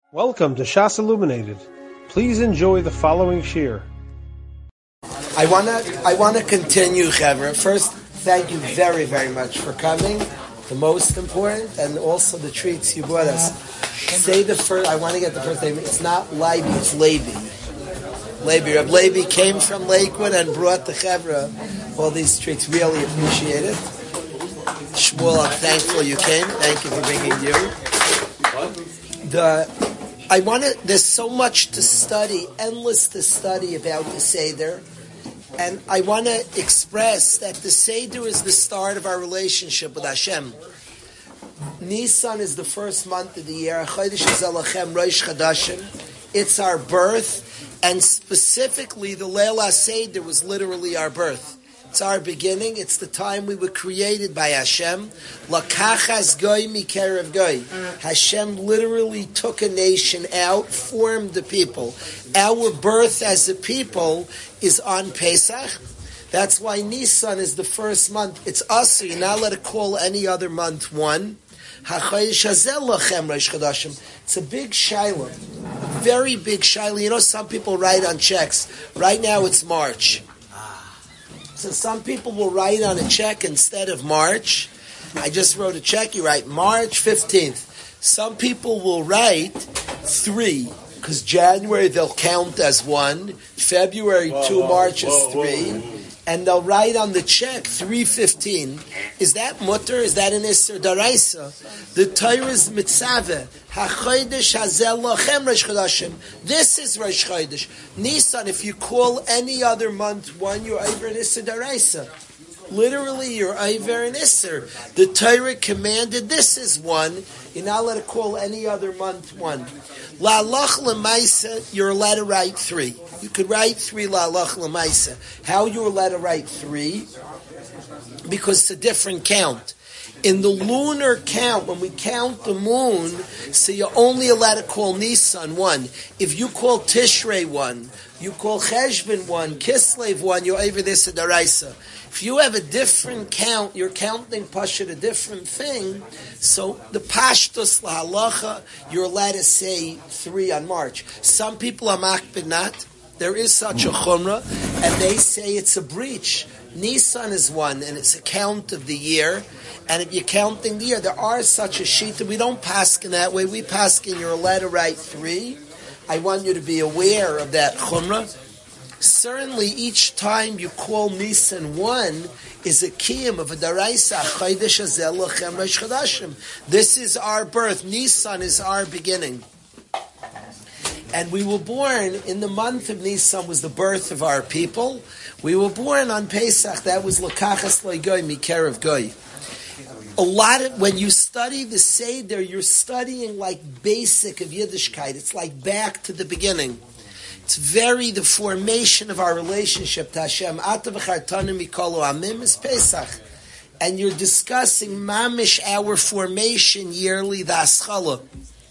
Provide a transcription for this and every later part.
Welcome to Shas Illuminated. Please enjoy the following shir. I wanna continue, Chevra. First, thank you very, very much for coming. The most important, and also the treats you brought us. Say the first. I want to get the first name. It's not Leiby, it's Leiby. Leiby. Reb Leiby came from Lakewood and brought the Chevra all these treats. Really appreciate it. Shmuel, I'm thankful you came. Thank you for bringing you. There's so much to study, endless to study about the Seder. And I want to express that the Seder is the start of our relationship with Hashem. Nisan is the first month of the year. Chodesh Zelachem Rosh Chadashim. It's our birth. And specifically, the Leil HaSeder was literally our birth. It's our beginning. It's the time we were created by Hashem. Lakachas goy mikerev goy. Hashem literally took a nation out, formed the people. Our birth as a people is on Pesach. That's why Nisan is the first month. It's us. You're not allowed to call any other month one. It's a big shiloh. Very big shiloh. You know, some people write on checks. Right now it's March. So some people will write on a check instead of March. I just wrote a check. You write March 15th. Some people will write 3, because January they'll count as 1. February 2, March is 3. And they'll write on the check 3:15. Is that mutter? Is that an Isser Daraisa? The Torah is mitzaveh. HaChodesh hazel lochem Rosh Chodashim. This is Rosh Chodesh. Nisan, if you call any other month one, you're over an Isser Daraisa. Literally, you're over an Isser. The Torah commanded this is one. You're not allowed to call any other month one. La'alach l'maisa, you're allowed to write 3. You could write 3 la'alach l'maisa. How you're allowed to write 3? Because it's a different count. In the lunar count, when we count the moon, so you're only allowed to call Nisan 1. If you call Tishrei 1, you call Cheshvan 1, Kislev 1, you're over this at Daraisa. If you have a different count, you're counting Pashat a different thing, so the Pashtus Lahalacha, you're allowed to say 3 on March. Some people are makbid not. There is such a chumrah, and they say it's a breach. Nisan is 1, and it's a count of the year. And if you're counting the year, there are such a sheet. We don't paskin that way. We paskin you're allowed to write 3. I want you to be aware of that chumrah. Certainly, each time you call Nisan 1 is a kiyum of a daraisa. Chodesh hazel lochem Rosh Chodashim. This is our birth. Nisan is our beginning. And we were born in the month of Nisan was the birth of our people. We were born on Pesach. That was Lakachas Loigoy Mikerev Goy. When you study the Seder, you're studying like basic of Yiddishkeit. It's like back to the beginning. It's the formation of our relationship to Hashem. Ata v'chartanu mikolu amim is Pesach. And you're discussing mamish, our formation yearly, the aschala.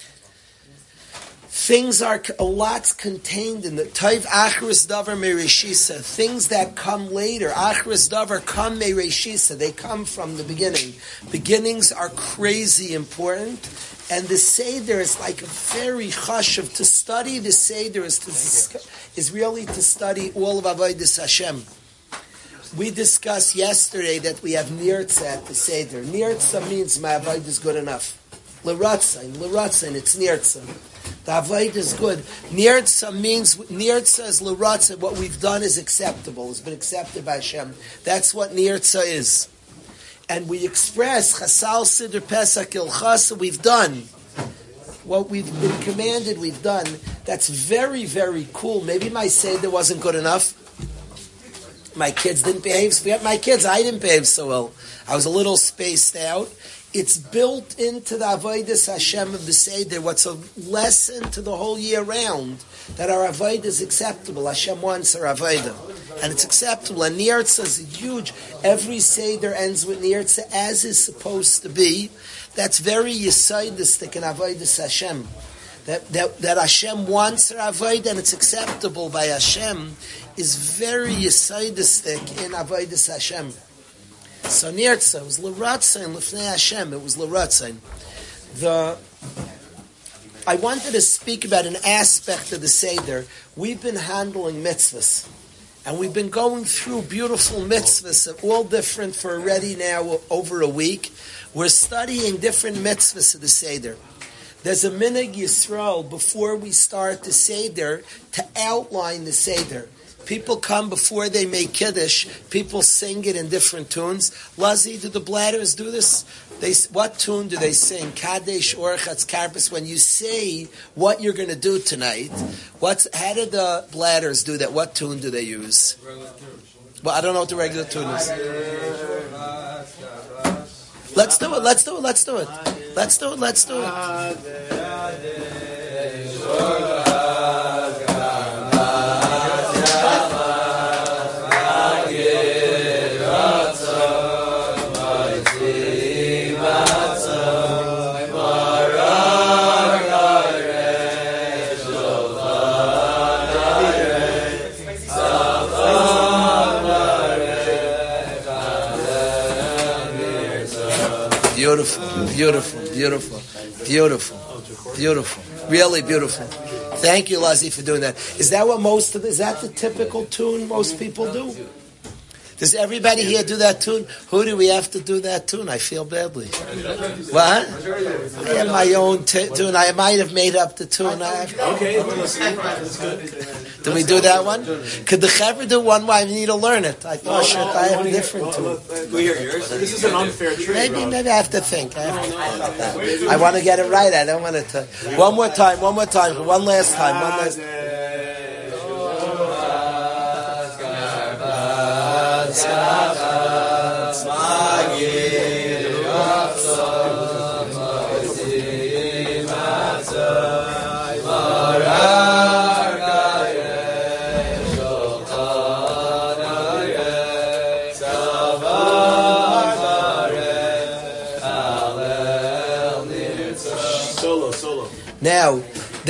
Things are, a lot's contained in the Taiv Achris Davar Mereshisa. Things that come later. Achris Davar come Mereshisa. They come from the beginning. Beginnings are crazy important. And the Seder is like a very chashuv. To study the Seder is really to study all of Avodas Hashem. We discussed yesterday that we have Nirtza at the Seder. Nirtza means my Avodah is good enough. L'ratzain, it's Nirtza. The Avodah is good. Nirtza is l'ratzain. What we've done is acceptable. It's been accepted by Hashem. That's what Nirtza is. And we express Chasal Siddur Pesach Ilchasa, we've done. What we've been commanded, we've done. That's very, very cool. Maybe my Seder wasn't good enough. My kids didn't behave. My kids, I didn't behave so well. I was a little spaced out. It's built into the Avodas Hashem of the Seder. What's a lesson to the whole year round? That our Avodah is acceptable. Hashem wants our Avodah. And it's acceptable. And Nirtza is huge. Every Seder ends with Nirtza as is supposed to be. That's very Yesodistic in Avodas Hashem. That Hashem wants our Avodah and it's acceptable by Hashem is very Yesodistic in Avodas Hashem. So Nirtza, it was L'ratzain, L'fnei Hashem, it was L'ratzain. I wanted to speak about an aspect of the Seder. We've been handling mitzvahs. And we've been going through beautiful mitzvahs, all different for already now over a week. We're studying different mitzvahs of the Seder. There's a minhag Yisrael before we start the Seder to outline the Seder. People come before they make Kiddush. People sing it in different tunes. Lazi, do the bladders do this? What tune do they sing? Kadesh, Orchatz, Karpas. When you say what you're going to do tonight, how do the bladders do that? What tune do they use? Well, I don't know what the regular tune is. Let's do it. Beautiful. Really beautiful. Thank you, Lazi, for doing that. Is that the typical tune most people do? Does everybody here do that tune? Who do we have to do that tune? I feel badly. What? I have my own tune. I might have made up the tune. Okay. Do we do that one? Could the Chevra do one? I need to learn it. I thought I have a different tune. We hear yours. This is an unfair trade. Maybe I have to think. I want to get it right. I don't want it to. One more time. One last time. Solo. Now,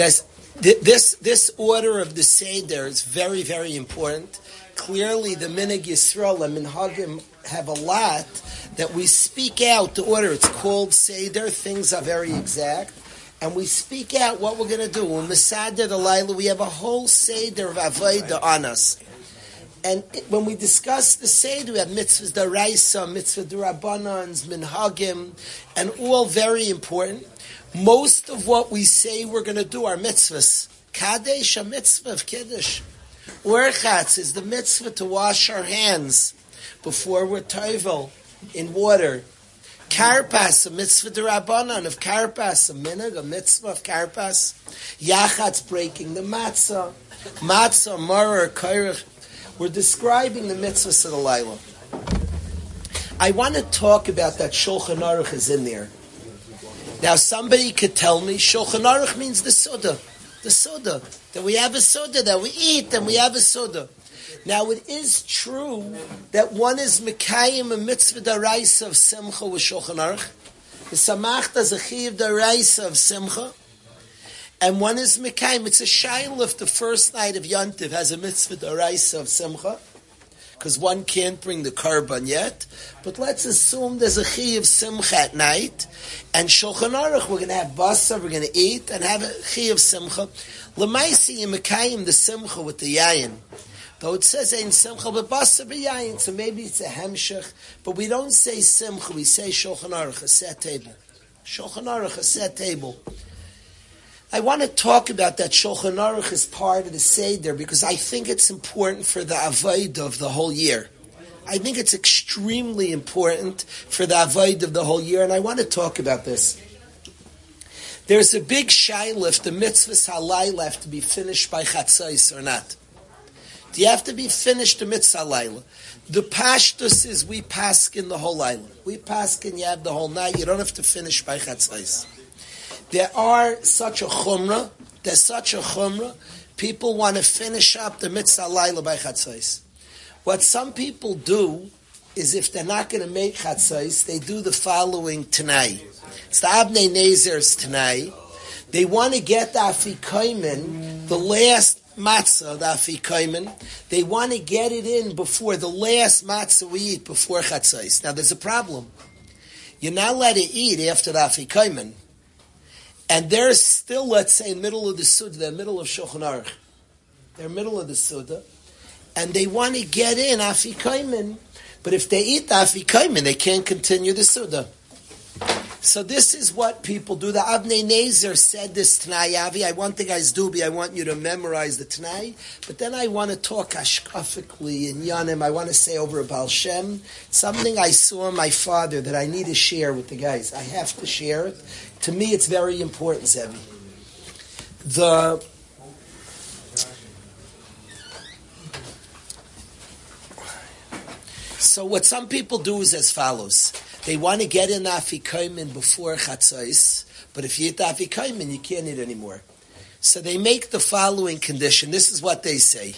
this order of the Seder is very, very important. Clearly, the Minhag Yisrael and Minhagim have a lot that we speak out the order. It's called Seder. Things are very exact. And we speak out what we're going to do. When Mesader the Laila, we have a whole Seder of Avodah on us. And when we discuss the Seder, we have mitzvahs d'oraisa, mitzvah d'rabbanans, Minhagim, and all very important. Most of what we say we're going to do are mitzvahs. Kadesh, a mitzvah of Kiddush. Orchatz is the mitzvah to wash our hands before we're tovel in water. Karpas, a mitzvah d'rabbanan of karpas, a minhag, a mitzvah of karpas. Yachatz, breaking the matzah. Matzah, maror, kairach. We're describing the mitzvahs of the Laila. I want to talk about that Shulchan Aruch is in there. Now, somebody could tell me Shulchan Aruch means the Suda. The Suda. That we have a Suda, that we eat, and we have a Suda. Now, it is true that one is Mekayim, a mitzvah d'oraisa of Simcha with Shulchan Aruch. The Samachta is a Chiv d'oraisa of Simcha. And one is Mekayim. It's a shayla if the first night of Yontiv has a mitzvah d'oraisa of Simcha. Because one can't bring the karban yet. But let's assume there's a chi of simcha at night. And Shulchan Aruch, we're going to have basa, we're going to eat, and have a chi of simcha. L'maisi yimekayim the simcha with the yayin. Though it says ein simcha, but basa b'yayin, so maybe it's a hemshech. But we don't say simcha, we say Shulchan Aruch, a set table. Shulchan Aruch, a set table. I want to talk about that Shulchan Aruch as part of the Seder because I think it's important for the Avodah of the whole year. I think it's extremely important for the Avodah of the whole year, and I want to talk about this. There's a big shayla if the mitzvahs halayla have to be finished by Chatzos or not. Do you have to be finished the mitzvah halayla? The pashtus is we paskin the whole layla. We paskin, you have the whole night. You don't have to finish by Chatzos. There's such a chumrah, people want to finish up the mitzvah layla by Chatzos. What some people do is if they're not going to make Chatzos, they do the following Tanai. It's the Abnei Nezer's Tanai. They want to get the Afikoimen, the last matzah, the Afikoimen, they want to get it in before the last matzah we eat before Chatzos. Now there's a problem. You're not allowed to eat after the Afikoimen. And they're still, let's say, in the middle of the Suda, they're middle of Shulchan Aruch. They're middle of the Suda, and they want to get in Afikoimen, but if they eat the Afikoimen, they can't continue the Suda. So this is what people do. The Avnei Nezer said this Tanai Avi. I want the guys Dubi. I want you to memorize the Tanai, but then I want to talk ashkafically in Yanim. I want to say over a Baal Shem something I saw my father that I need to share with the guys. I have to share it. To me, it's very important, Zevi. So what some people do is as follows. They want to get in Afikoimen before Chatzos, but if you eat Afikoimen, you can't eat anymore. So they make the following condition. This is what they say.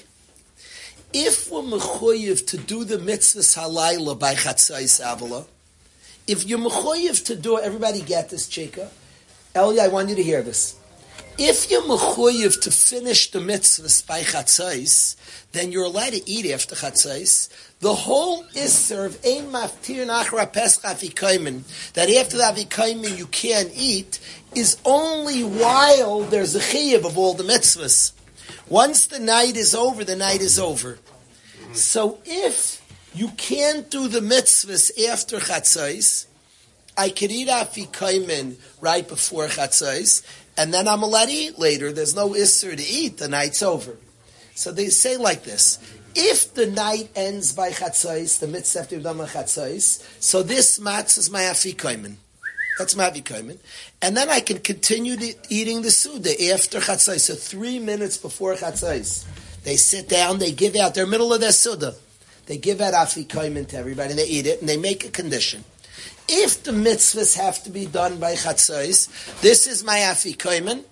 If we're mechoyev to do the mitzvahs halayla by Chatzos Avala, if you're mechoyev to do it, everybody get this, Chika? Elia, I want you to hear this. If you're mechoyev to finish the mitzvahs by Chatzos, then you're allowed to eat after Chatzos. The whole Isser of Ein Maftir Nachra Pesach Afikoimen, that after the Afikoimen you can't eat, is only while there's a chiyuv of all the mitzvahs. Once the night is over, the night is over. So if you can't do the mitzvahs after Chatzos, I could eat Afikoimen right before Chatzos, and then I'm allowed to eat later. There's no Isser to eat, the night's over. So they say like this. If the night ends by Chatzos, the mitzvah after you've done by Chatzos, so this matzah is my Afikoimen. That's my Afikoimen. And then I can continue eating the Suda after Chatzos. So 3 minutes before Chatzos, they sit down, they give out, they're middle of their Suda. They give out Afikoimen to everybody, and they eat it, and they make a condition. If the mitzvahs have to be done by Chatzos, this is my Afikoimen.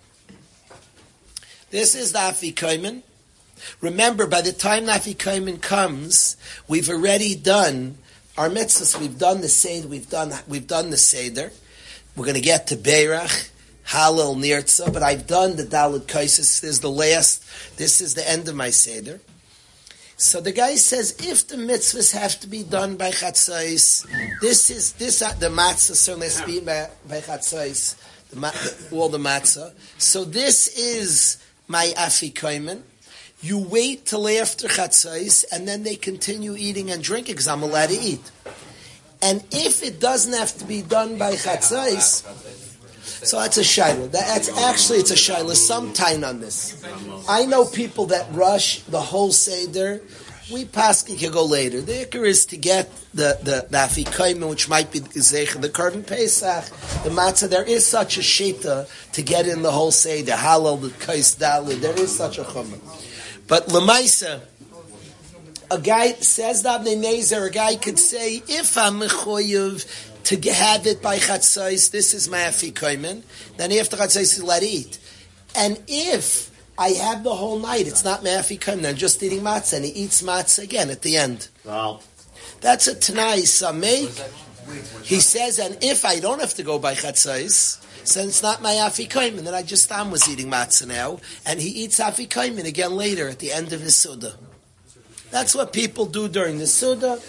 This is the Afikoimen. Remember, by the time Afikoimen comes, we've already done our mitzvahs. We've done the Seder. We've done the Seder. We're going to get to Beirach, Hallel, Nirtza, but I've done the Dalet Kaisis. This is the last. This is the end of my Seder. So the guy says, if the mitzvahs have to be done by Chatzos, the matzah certainly has to be by Chatzos, all the matzah. So this is my Afikoimen. You wait till after Chatzos, and then they continue eating and drinking, because I'm allowed to eat. And if it doesn't have to be done by Chatzos, so that's a shayla. It's a shayla. Some time on this. I know people that rush the whole Seder. We paski can go later. The ikar is to get the Afikoimen, which might be the Korban Pesach, the matzah. There is such a shita to get in the whole Seder. Halal, the Kais Dalid. There is such a chumrah. But Lamaisa, a guy says that Avnei Nezer, a guy could say, if I'm mechoyev to have it by Chatzos, this is my Afikoimen, then after Chatzos you let eat. And if I have the whole night, it's not my Afikoimen, I'm just eating matzah, and he eats matzah again at the end. Wow. That's a Tanai Sameh. He says, and if I don't have to go by Chatzos, so it's not my Afikoimen, then I just was eating matzah now, and he eats Afikoimen again later at the end of his Suda. That's what people do during the Suda.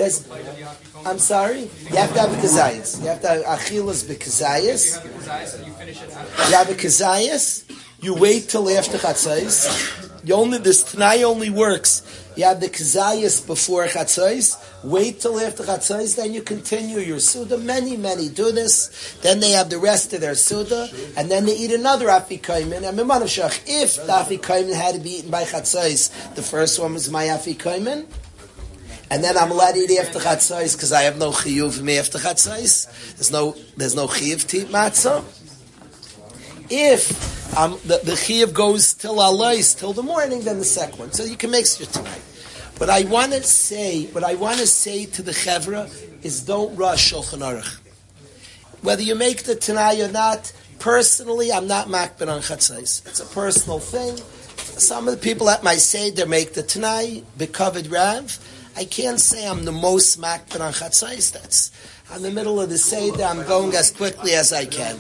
I'm sorry? You have to have a Kazayas. You have to have Achilas B'Kazayas. You have a Kazayas. You wait till after Chatzos. This Tanai only works. You have the Kazayas before Chatzos. Wait till after Chatzos, then you continue your Suda. Many do this. Then they have the rest of their Suda, and then they eat another Afikoimen. And if the Afikoimen had to be eaten by Chatzos, the first one was my Afikoimen. And then I'm allowed to eat after Chatzos, because I have no chiyuv me after Chatzos. There's no chiyuv to eat matzah. If the chiyuv goes till Alais, till the morning, then the second one. So you can make your tonight. What I want to say to the Chevra is don't rush Shulchan Aruch. Whether you make the Tanai or not, personally, I'm not makbid on Chatzos. It's a personal thing. Some of the people at my Seder make the Tanai, B'Kavod Rav. I can't say I'm the most makbid on Chatzos. I'm in the middle of the Seder. I'm going as quickly as I can.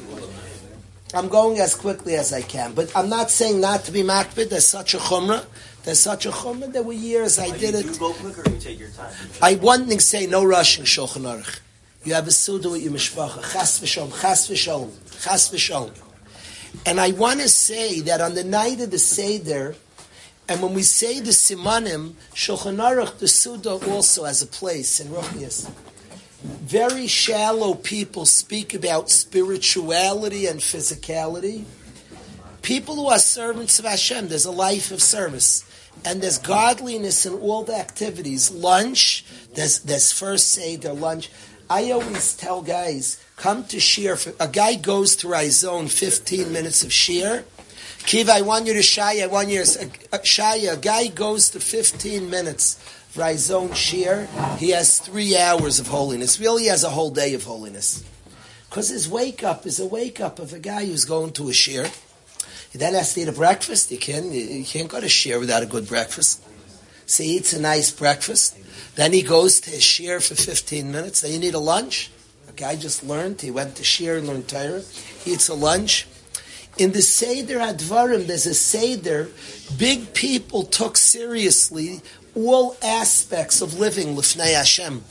But I'm not saying not to be makbid. There's such a chumrah. There were years I did it. You go quicker, you take your time. I one thing say, no rushing Shulchan Aruch. You have a Suda with your mishpacha. Chas v'sholom. And I want to say that on the night of the Seder, and when we say the Simanim, Shulchan Aruch, the Suda also has a place in Ruchnias. Very shallow people speak about spirituality and physicality. People who are servants of Hashem, there's a life of service. And there's godliness in all the activities. Lunch, there's first Seder, lunch. I always tell guys, come to Shir. A guy goes to Rizon, 15 minutes of Shir. Kiva, I want you to Shaya, I want you to Shaya. A guy goes to 15 minutes of Rizon Shir. He has 3 hours of holiness. Really, he has a whole day of holiness. Because his wake-up is a wake-up of a guy who's going to a Shir. He then has to eat a breakfast. You can't go to Shir without a good breakfast. So he eats a nice breakfast. Then he goes to his Shir for 15 minutes. Then you need a lunch. A guy just learned. He went to Shir and learned Torah. He eats a lunch. In the Seder Advarim, there's a Seder. Big people took seriously all aspects of living Lifnei Hashem.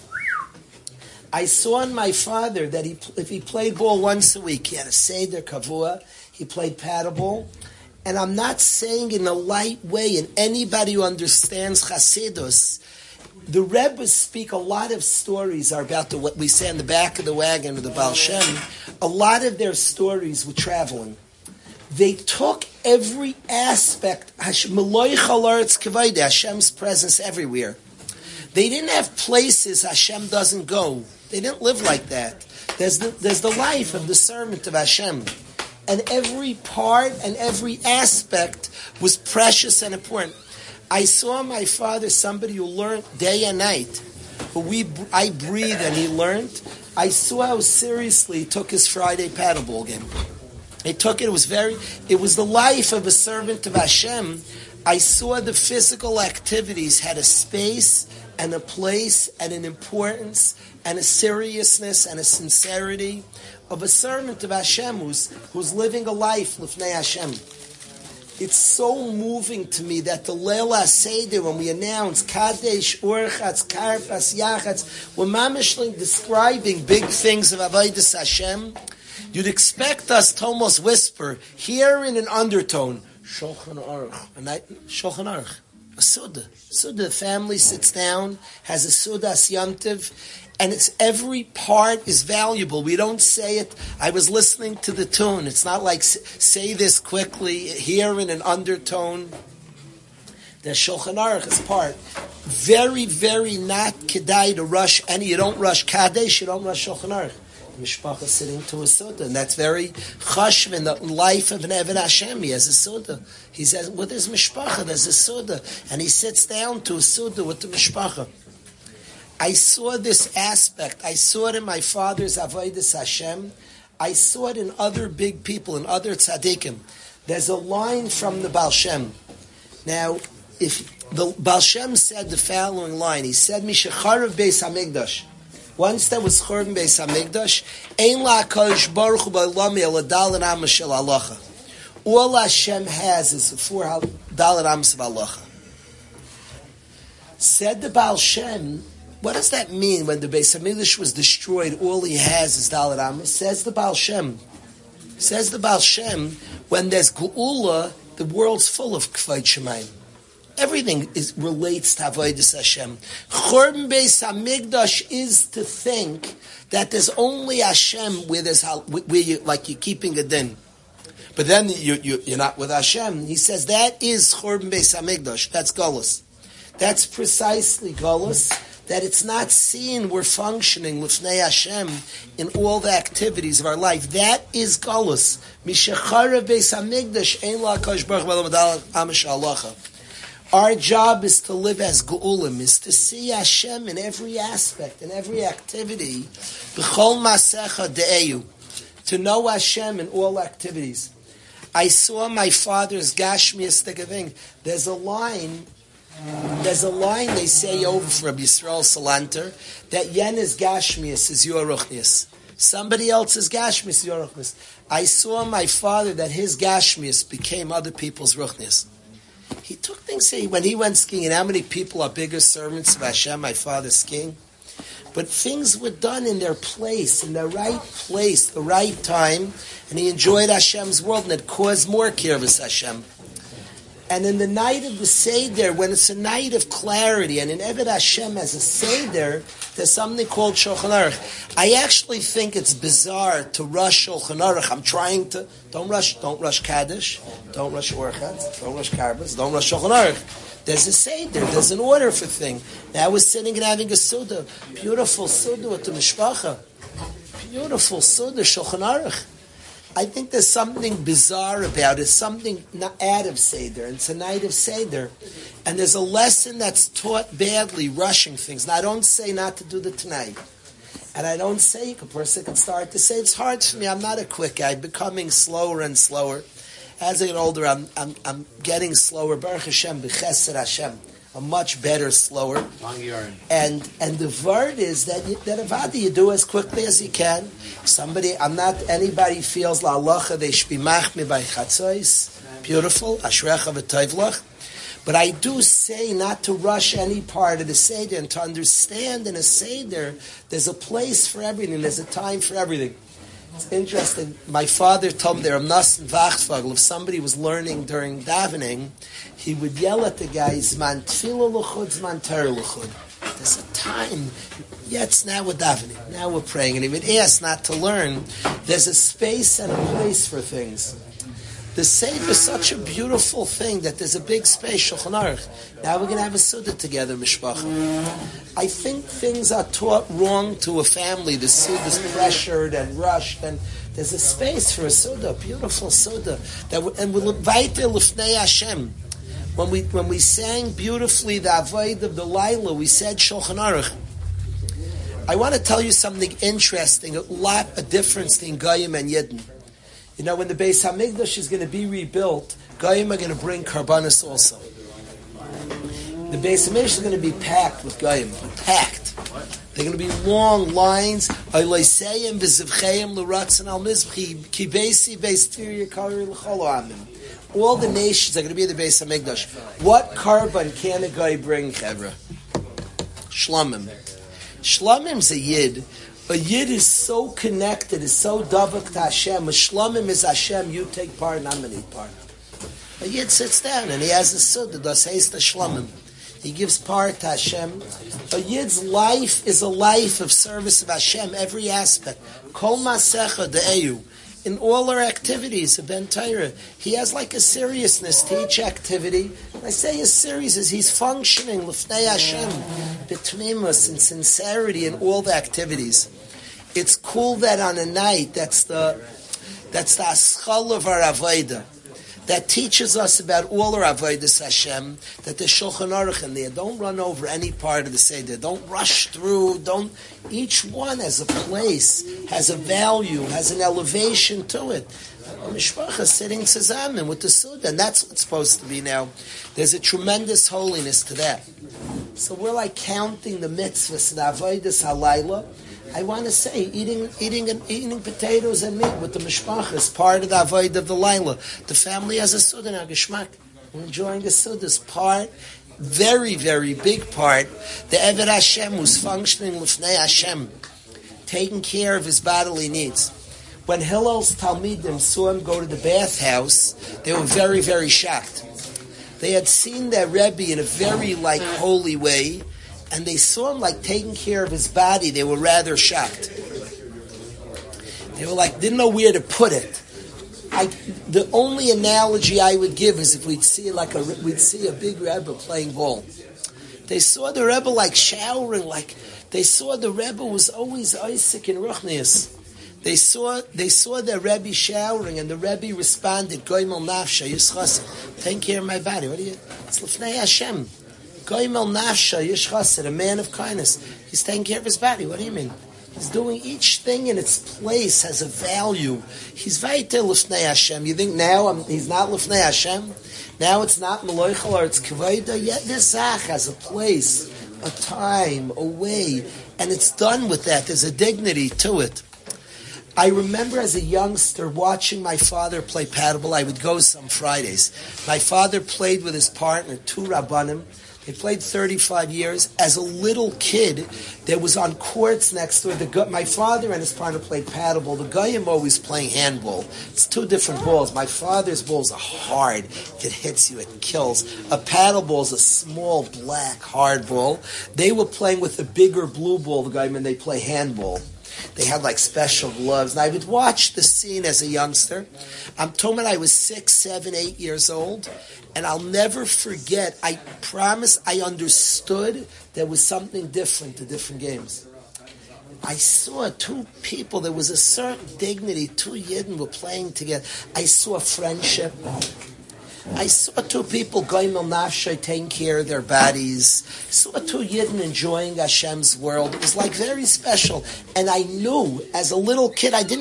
I saw in my father that if he played ball once a week, he had a Seder Kavua. He played paddleball. And I'm not saying in a light way, and anybody who understands Chasidus, the Rebbes speak a lot of stories are about what we say in the back of the wagon of the Baal Shem. A lot of their stories were traveling. They took every aspect, Hashem's presence everywhere. They didn't have places Hashem doesn't go. They didn't live like that. There's the life of the servant of Hashem. And every part and every aspect was precious and important. I saw my father, somebody who learned day and night. I breathed and he learned. I saw how seriously he took his Friday paddleball game. He took it. It was the life of a servant of Hashem. I saw the physical activities had a space and a place and an importance and a seriousness and a sincerity of a servant of Hashem who's living a life Lifnei Hashem. It's so moving to me that the Leil HaSeder, when we announce Kadesh, Urchatz, Karpas, Yachatz, we're mamishly describing big things of Avodas Hashem. You'd expect us to almost whisper, here in an undertone, Shulchan Aruch, Shulchan Aruch, a Suda. The family sits down, has a Suda Yomtiv, and it's every part is valuable. We don't say it. I was listening to the tune. It's not like say this quickly, here in an undertone. The Shulchan Aruch is part. Very, very not kedai to rush any. You don't rush Kadesh, you don't rush Shulchan Aruch. Mishpacha sitting to a Suda, and that's very chashv in the life of an Eved Hashem. He has a Suda. He says, with his Mishpacha, there's a Suda. And he sits down to a Suda with the Mishpacha. I saw this aspect. I saw it in my father's Avodas Hashem. I saw it in other big people, in other tzaddikim. There's a line from the Baal Shem. Now, if the Baal Shem said the following line, he said, Mishacharav Beis HaMikdash. Once there was Churban Beis HaMikdash, Ein la'akadosh baruch hu ba'olami ela dalet amos shel halacha. All Hashem has is the 4 dalet amos of halacha. Said the Baal Shem, what does that mean when the Beis HaMikdash was destroyed? All he has is Dalet Amos. Says the Baal Shem, when there's Geula, the world's full of Kvod Shemayim. Everything relates to Avodas Hashem. Churban Beis HaMikdash is to think that there's only Hashem where you're keeping a din. But then you're not with Hashem. He says that is Churban Beis HaMikdash. That's Golus. That's precisely Golus. That it's not seen we're functioning Lifnei Hashem in all the activities of our life. That is Golus. Mishacharav Beis HaMikdash Ein la'akadosh baruch hu ba'olami amos shel halacha. Our job is to live as Geulim, is to see Hashem in every aspect, in every activity. B'chol masecha de'eyu. To know Hashem in all activities. I saw my father's Gashmiistic thing. There's a line they say over from Rabbi Yisrael Salanter that Yen is Gashmius is your Ruchnius. Somebody else's Gashmius is your Ruchnius. I saw my father that his Gashmius became other people's Ruchnius. He took things, when he went skiing, and how many people are bigger servants of Hashem, my father skiing? But things were done in their place, in the right place, the right time, and he enjoyed Hashem's world, and it caused more kirvus Hashem. And in the night of the Seder, when it's a night of clarity, and in Eved Hashem as a Seder, there's something called Shulchan Aruch. I actually think it's bizarre to rush Shulchan Aruch. I'm trying to, don't rush Kaddish, don't rush Orchat, don't rush Karbas, don't rush Shulchan Aruch. There's a Seder, there's an order for things. Now we're sitting and having a Suda, beautiful Suda with the Mishpacha, beautiful Suda, Shulchan Aruch. I think there's something bizarre about it, something out of Seder. It's a night of Seder. And there's a lesson that's taught badly, rushing things. Now, I don't say not to do the tonight. And I don't say a person can start to say, it's hard for me, I'm not a quick guy, becoming slower and slower. As I get older, I'm getting slower. Baruch Hashem, b'chesed Hashem. I'm much better, slower. Long yarn. And the word is that avada you do as quickly as you can. Somebody, anybody feels la halacha, they should be machmi by chatzois. Beautiful. Ashrecha v'toivlach. But I do say not to rush any part of the Seder and to understand in a Seder, there's a place for everything, there's a time for everything. It's interesting. My father told me there, if somebody was learning during davening, he would yell at the guys, "Zman tefillah l'chud, zman Torah l'chud." There's a time. Yes, now we're davening. Now we're praying. And he would ask not to learn. There's a space and a place for things. The Seder is such a beautiful thing that there's a big space, Shulchan Aruch. Now we're going to have a Suda together, Mishpacha. I think things are taught wrong to a family. The Suda is pressured and rushed, and there's a space for a Suda, a beautiful Suda. And we'll invite the Lifnei Hashem. When we sang beautifully the Avoid of the Laila, we said Shulchan Aruch. I want to tell you something interesting, a difference between Goyim and Yidden. You know, when the Beis Hamikdash is going to be rebuilt, Goyim are going to bring Karbanis also. The Beis Hamikdash is going to be packed with Goyim. Packed. They're going to be long lines. All the nations are going to be in the Beis Hamikdash. What Karban can a guy bring, Chevra? Shlomim. Shlomim's a Yid. A Yid is so connected, is so davak to Hashem. A Shlomim is Hashem, you take part and I'm going to take part. A Yid sits down and he has a Suda, das heißt a Shlomim. He gives part to Hashem. A Yid's life is a life of service of Hashem, every aspect. Kol masecha de'eyu. In all our activities of Ben Torah, he has like a seriousness to each activity. When I say a serious, is he's functioning l'fnei Hashem, betmimus and sincerity in all the activities. It's cool that on a night, that's the aschal of our avodah, that teaches us about all our avodas Hashem, that the Shulchan Aruch in there. Don't run over any part of the Seder. Don't rush through. Each one has a place, has a value, has an elevation to it. Mishpacha sitting tzazamin with the Suda, and that's what it's supposed to be now. There's a tremendous holiness to that. So we're like counting the mitzvahs, the avodas halayla. I want to say, eating potatoes and meat with the mishpacha is part of the avodah of the Laila. The family has a Suda now, Geshmak. We're enjoying the Suda as part, very, very big part. The Eved Hashem who's functioning l'fnei Hashem, taking care of his bodily needs. When Hillel's Talmidim saw him go to the bathhouse, they were very, very shocked. They had seen their Rebbe in a very holy way, and they saw him taking care of his body. They were rather shocked. They were didn't know where to put it. The only analogy I would give is if we'd see a big Rebbe playing ball. They saw the Rebbe showering, they saw the Rebbe was always Isaac and Ruchnius. They saw their Rebbe showering, and the Rebbe responded, Goimel Nafsha, Yishchassid, take care of my body. It's L'fnei Hashem. Goimel Nafsha, Yishchassid, a man of kindness. He's taking care of his body. What do you mean? He's doing each thing in its place, has a value. He's Vayter L'fnei Hashem. You think now he's not L'fnei Hashem? Now it's not Meloichel or it's Kavayda? Yet this Zach has a place, a time, a way, and it's done with that. There's a dignity to it. I remember as a youngster watching my father play paddleball. I would go some Fridays. My father played with his partner, two Rabbanim. They played 35 years. As a little kid, there was on courts next door. My father and his partner played paddleball. The Goyim always playing handball. It's two different balls. My father's balls are hard. If it hits you, it kills. A paddleball is a small, black, hard ball. They were playing with a bigger blue ball, the Goyim, and they play handball. They had like special gloves. And I would watch the scene as a youngster. I'm told when I was 6, 7, 8 years old. And I'll never forget, I promise I understood there was something different to different games. I saw two people, there was a certain dignity, two Yidden were playing together. I saw friendship. I saw two people going on nafshay, taking care of their bodies. I saw two Yidden enjoying Hashem's world. It was like very special. And I knew, as a little kid, I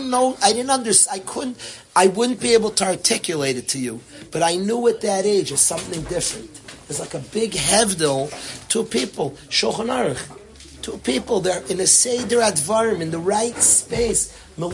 wouldn't be able to articulate it to you. But I knew at that age it's something different. It's like a big hevdil, two people, Shulchan Aruch. Two people, they're in a Seder Advarim, in the right space.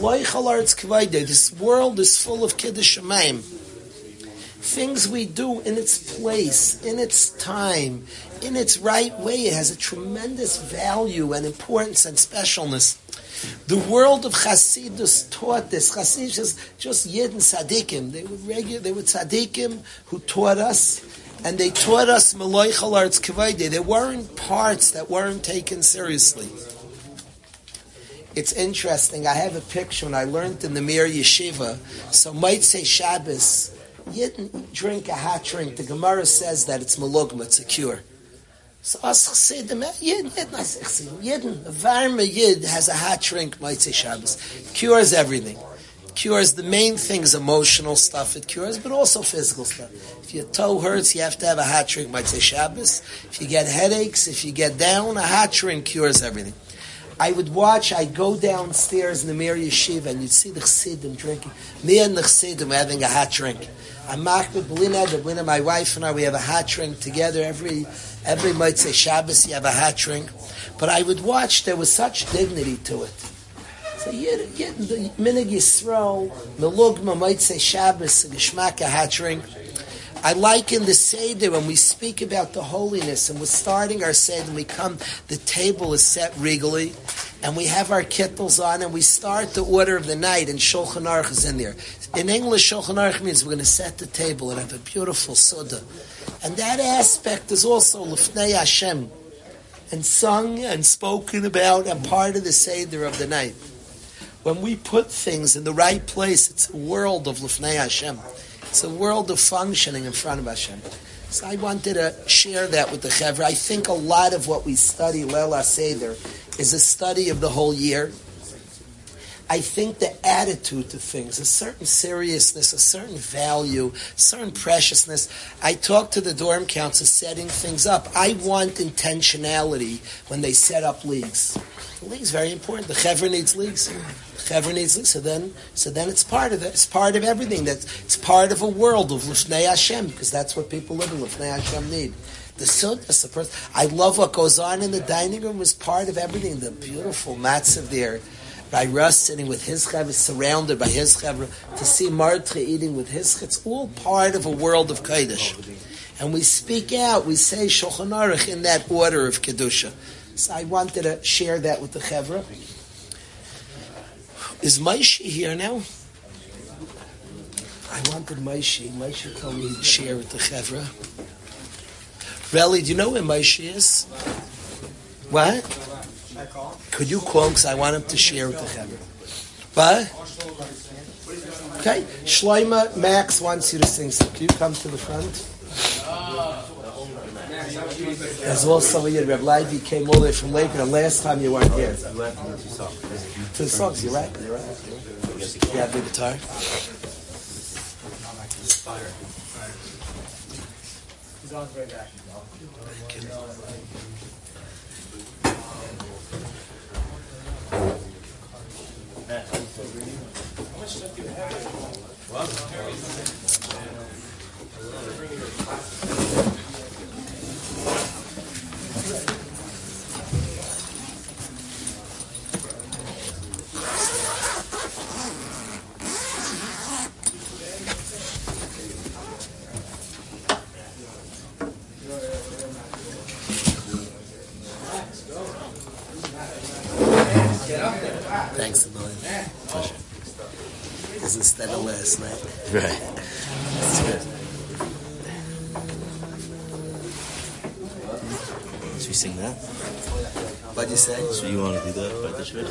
This world is full of Kiddush Shamayim. Things we do in its place, in its time, in its right way. It has a tremendous value and importance and specialness. The world of Chassidus taught this. Chassidus is just Yidden Tzadikim. They were Tzadikim who taught us, and they taught us Meloi Chalartz Kavayde. There weren't parts that weren't taken seriously. It's interesting. I have a picture when I learned in the Mir Yeshiva. So might say Shabbos, Yidden drink a hot drink. The Gemara says that it's malugma, it's a cure. So us Chassidim, Yidden, a varma Yid has a hot drink, might say Shabbos. Cures everything. Cures the main things, emotional stuff it cures, but also physical stuff. If your toe hurts, you have to have a hot drink, might say Shabbos. If you get headaches, if you get down, a hot drink cures everything. I'd go downstairs in the Mir Yeshiva and you'd see the Chassidim drinking. Me and the Chassidim having a hot drink. I'm Machbet Belina, my wife and I, we have a hot drink together. Every Motzei Shabbos you have a hot drink. But I would watch, there was such dignity to it. So the Minig Yisrael, Melugma, Motzei Shabbos, Geshmak, a hot drink. I like in the Seder when we speak about the holiness and we're starting our Seder and we come, the table is set regally and we have our kittles on and we start the order of the night and Shulchan Aruch is in there. In English, Shulchan Aruch means we're going to set the table and have a beautiful Suda. And that aspect is also Lifnei Hashem and sung and spoken about and part of the Seder of the night. When we put things in the right place, it's a world of Lifnei Hashem. It's a world of functioning in front of Hashem. So I wanted to share that with the Chevra. I think a lot of what we study, Leil HaSeder, is a study of the whole year. I think the attitude to things, a certain seriousness, a certain value, a certain preciousness. I talked to the dorm council setting things up. I want intentionality when they set up leagues. The league's very important. The Chevra needs leagues. So then it's part of it. It's part of everything. It's part of a world of Lifnei Hashem, because that's what people live in Lifnei Hashem need. The Sunnah, I love what goes on in the dining room is part of everything. The beautiful matzav there, by Russ sitting with his chevra, surrounded by his chevra, to see Martha eating with his chevra. It's all part of a world of Kodesh. And we speak out, we say Shulchan Aruch in that order of Kedusha. So I wanted to share that with the chevra. Is Maishi here now? I wanted Maishi. Maishi told me to share with the Chevra. Relly, do you know where Maishi is? What? Could you call him? Because I want him to share with the Chevra. What? Okay. Shloima Max wants you to sing. So can you come to the front? There's also a Reb Levi came all the way from Lakewood, and last time you weren't here. Two songs, you're right. You have the guitar? He's on his way back. Thank you. How much stuff do you have? Thanks a million. Pleasure. Because instead of last night. Right. That's good. Should we sing that? What'd you say? So you want to do that by the church?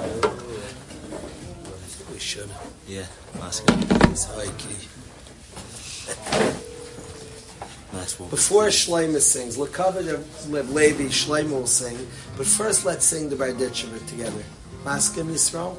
We should. Yeah, Moscow. It's hikey. Nice walk. Before Shlomo sings, L'Kavod Levi, Shlomo will sing. But first, let's sing the Barditchever together. Maskim Yisrael.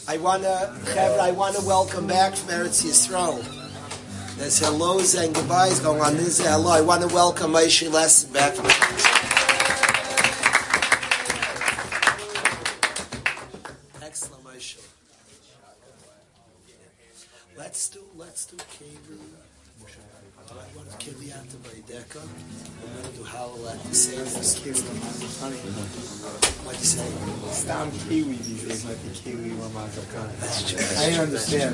I wanna welcome back from Eretz Yisrael. There's hellos and goodbyes going on. This is hello. I want to welcome Moshe Lesson back from excellent Moshe. Let's do Keli. I want to Keli out to Vaideka. We're going to do Hallel at the same time. What do you say? Stam Kiwi these days might be Kiwi Ramazakhan. That's true. I understand.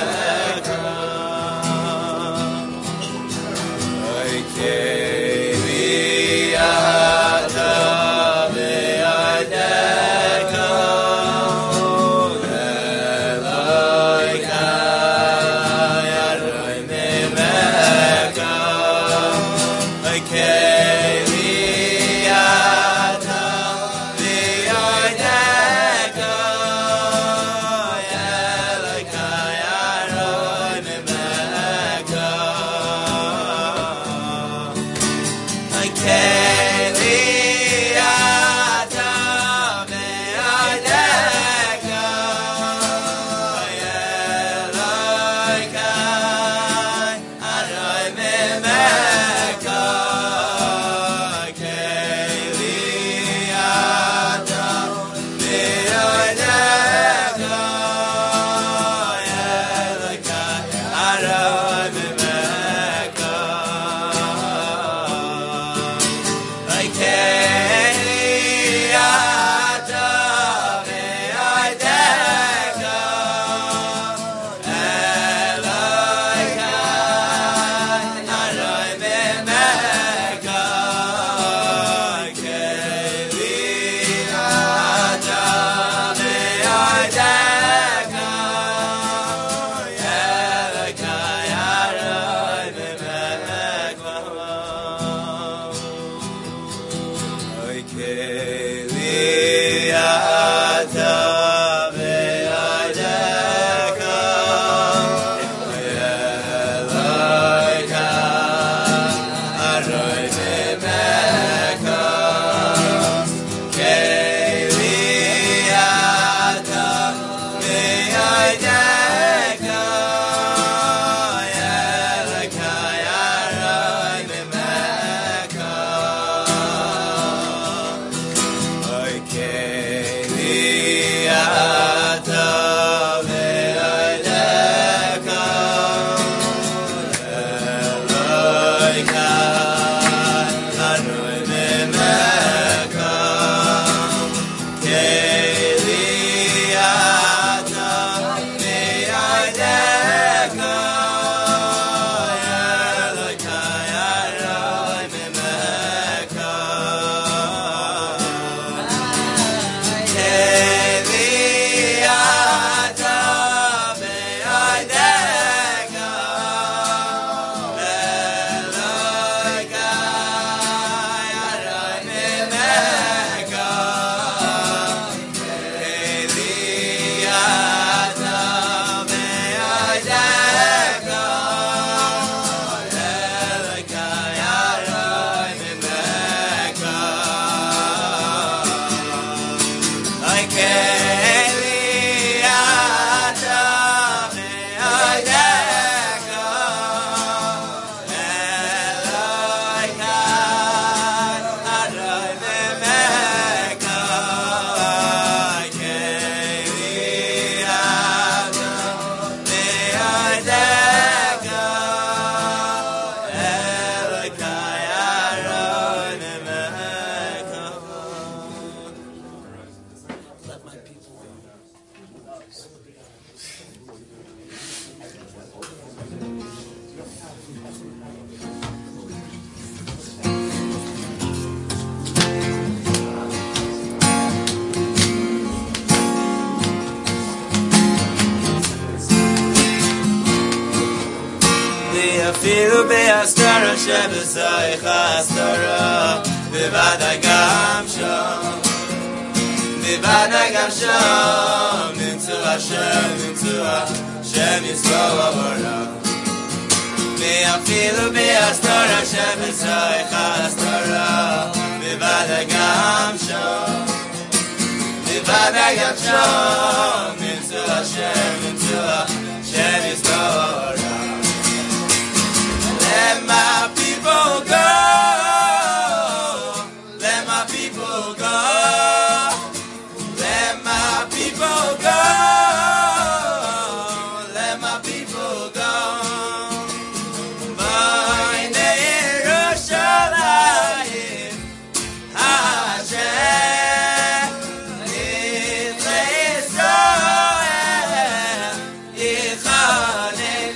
Okay. אפילו בהסתרה שבסייך הסתרה בוודאי גם שם בוודאי גם שם נמצא השם יסבוע ברם אפילו בהסתרה שבסייך הסתרה בוודאי גם שם בוודאי גם שם נמצא השם יסבוע ברם Let my people go. Let my people go. Let my people go. Let my people go. Vayne Yerushalayim Hashem Nifle Yisrael Yichanen.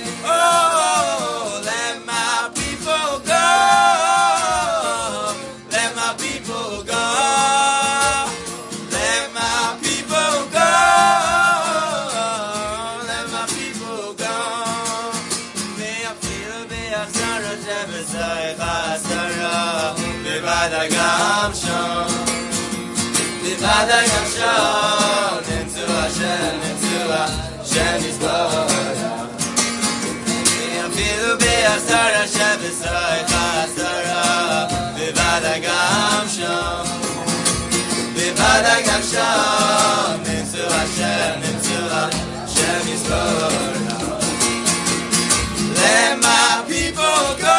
בוודאי גם שם נמצא השם יסבוע אפילו בהסתרה שבסייך הסתרה בוודאי גם שם נמצא השם יסבוע Let my people go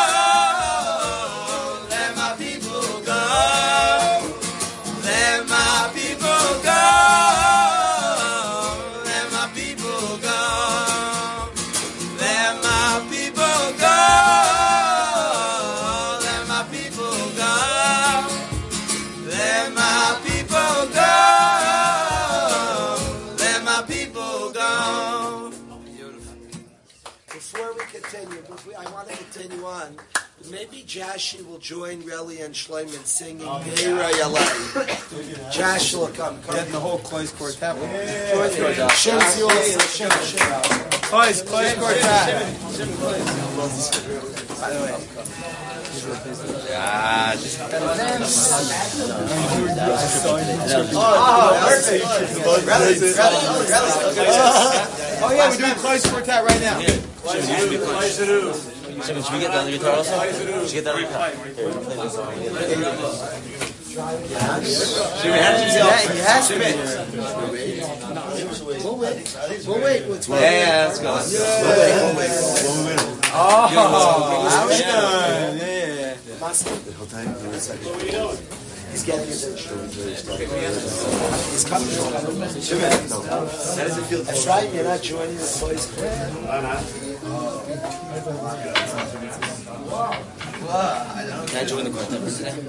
I want to continue on. Maybe Jashi will join Reli and Shloim in singing Beira Yalai. Jash will come. Getting the whole Klois Quartet. Shim's yours. Klois Quartet. By the way. Oh yeah, we're doing Klois Quartet right now. Should we get the other guitar also? Should we get that other guitar? Here, we're gonna play this song. We'll wait. Yeah, let's go. Oh, that was good. Yeah. He's getting his insurance. He's coming. That's right, you're not joining the boys' club. Can I join the quartet for today?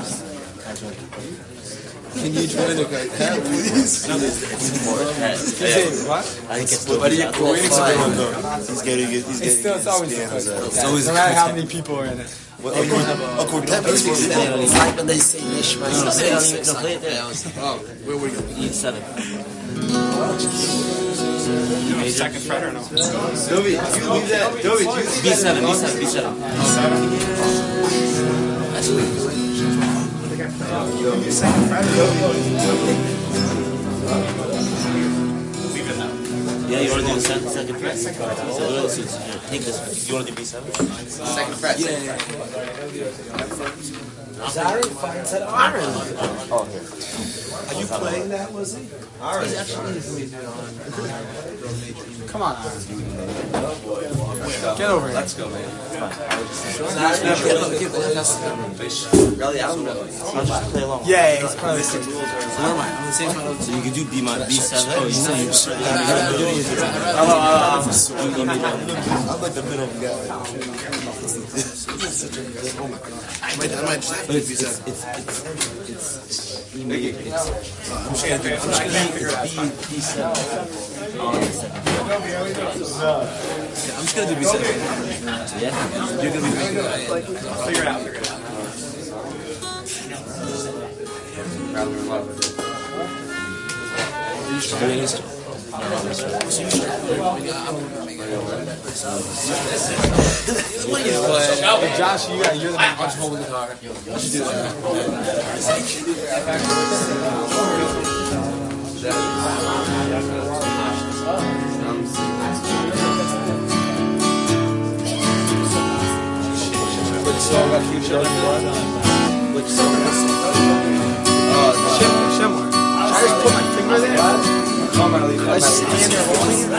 Can you join the quartet, please? No, it's What? I think it's still He's getting It's always no matter how many people are in it. A quartet makes me it's like when they say Nishma. No, play it there. Where were you? E7. Second fret or no? Dovi, you leave that. Dovi, B7. Yeah, you want to do the second fret? So take this. You want to do B7? Second fret. Yeah. Zari finds that Aaron. Oh, here. Are you playing that, Lizzie? Come on, Aaron. Get over here. Let's go, man. Really, I don't know. I'll just play along. Yeah, he's probably So you can do B7. Oh, you say you're I'm like the middle guy. I might just have to be it's I'm just gonna figure out B7 on the second. I'm just gonna do B7. Yeah? You're gonna be figure it out. Doing this. Josh, you're the man. I'll just hold the guitar. Let's do Which song I keep showing you? Which song? Shemar. Should I just put my finger there? I stand there holding it?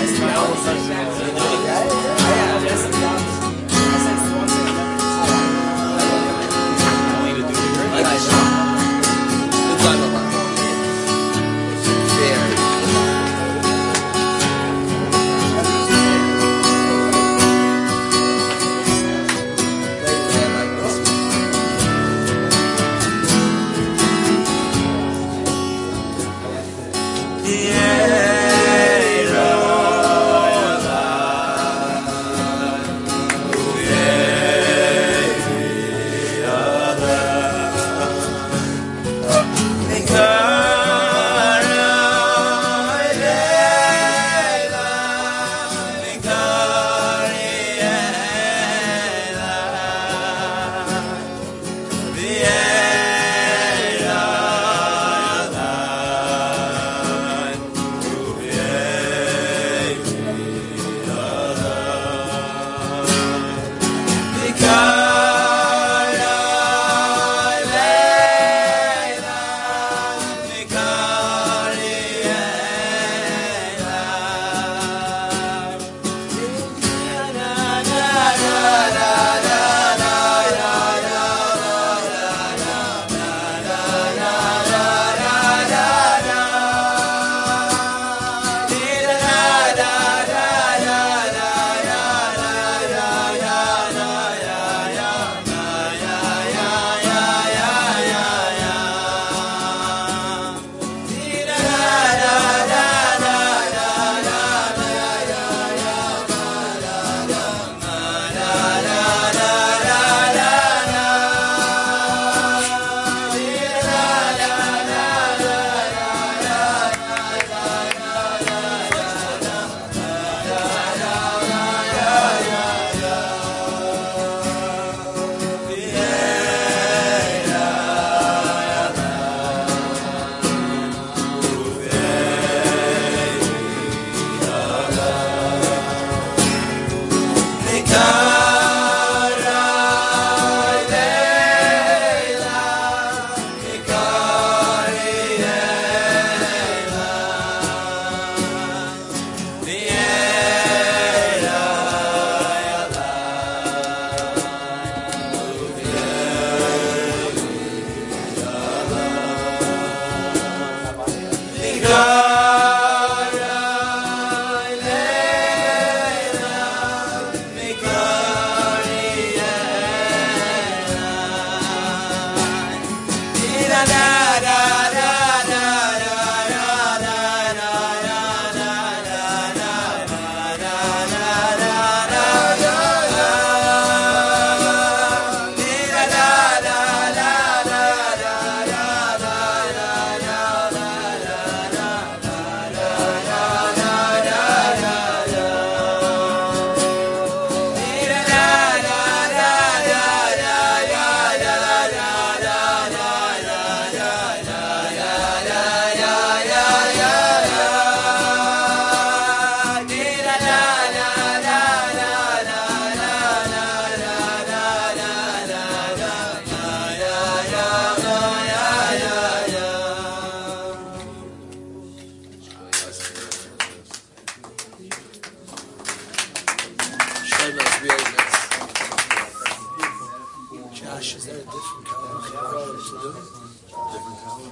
Josh, is there a different color to do? Different color?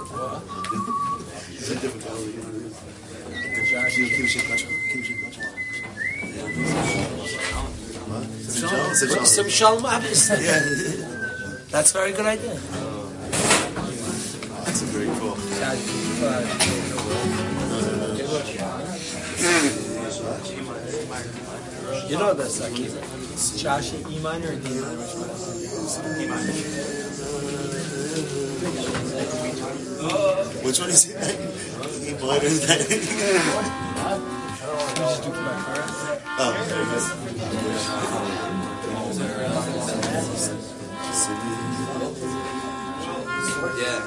Is it different color? Josh, some shalom, obviously. Yeah. That's a very good idea. That's very cool. You know that's like Josh, E minor or D minor? E minor. Which one is it? He bought it. Oh, Yeah.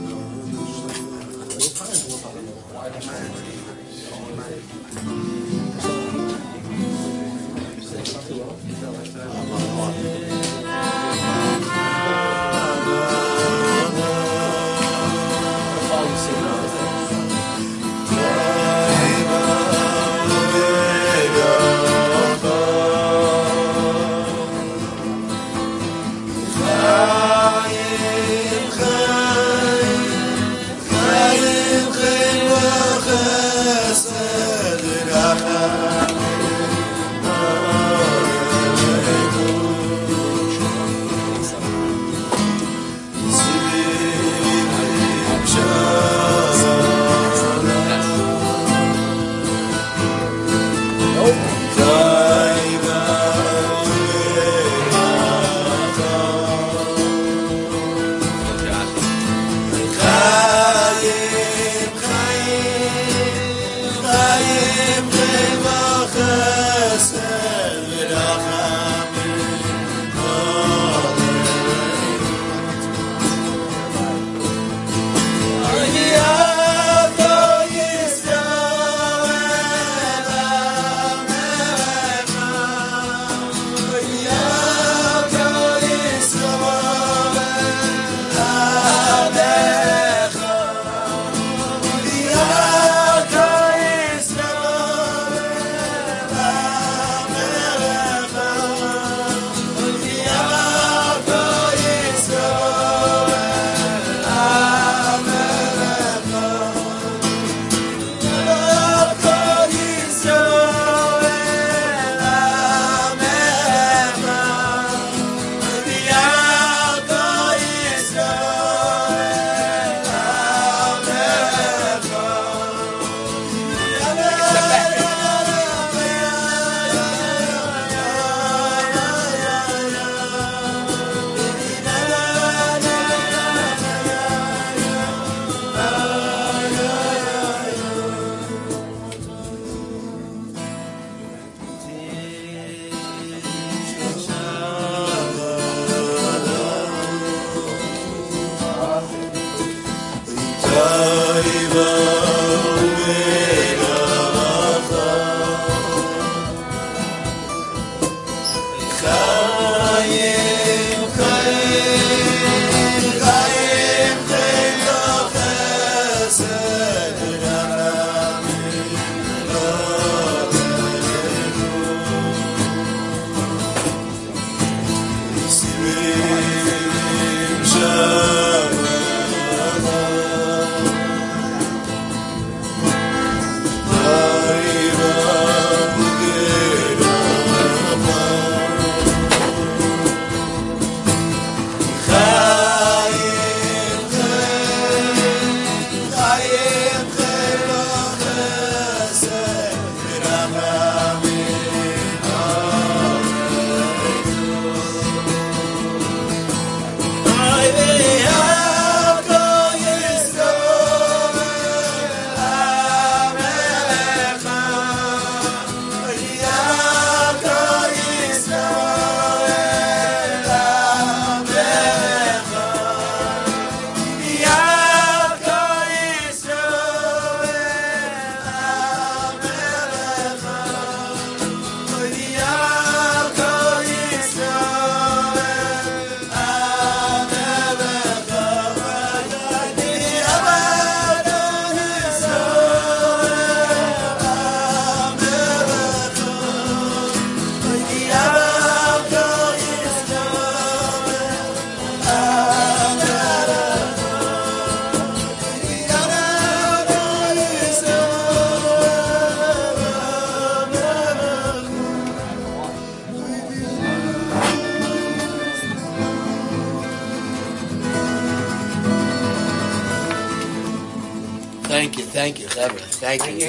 Thank you, Chevra. Thank you.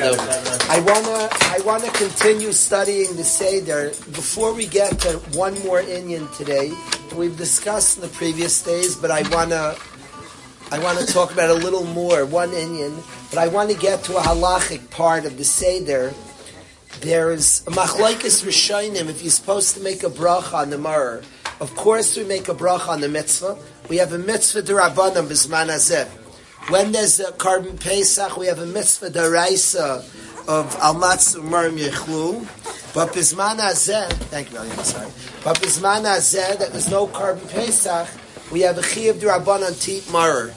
I wanna continue studying the Seder. Before we get to one more inyan today, we've discussed in the previous days, but I I want to talk about a little more, one inyan, but I want to get to a halachic part of the Seder. There's a machlokes rishonim if you're supposed to make a bracha on the maror. Of course we make a bracha on the mitzvah. We have a mitzvah d'Rabbanan b'zman hazeh. When there's a Karban Pesach, we have a mitzvah d'Oraisa of al matzu marim yechlu. But b'zman hazeh, thank you, I'm sorry. But b'zman hazeh, that there's no Karban Pesach, we have a chiyuv d'Rabbanan to eat maror.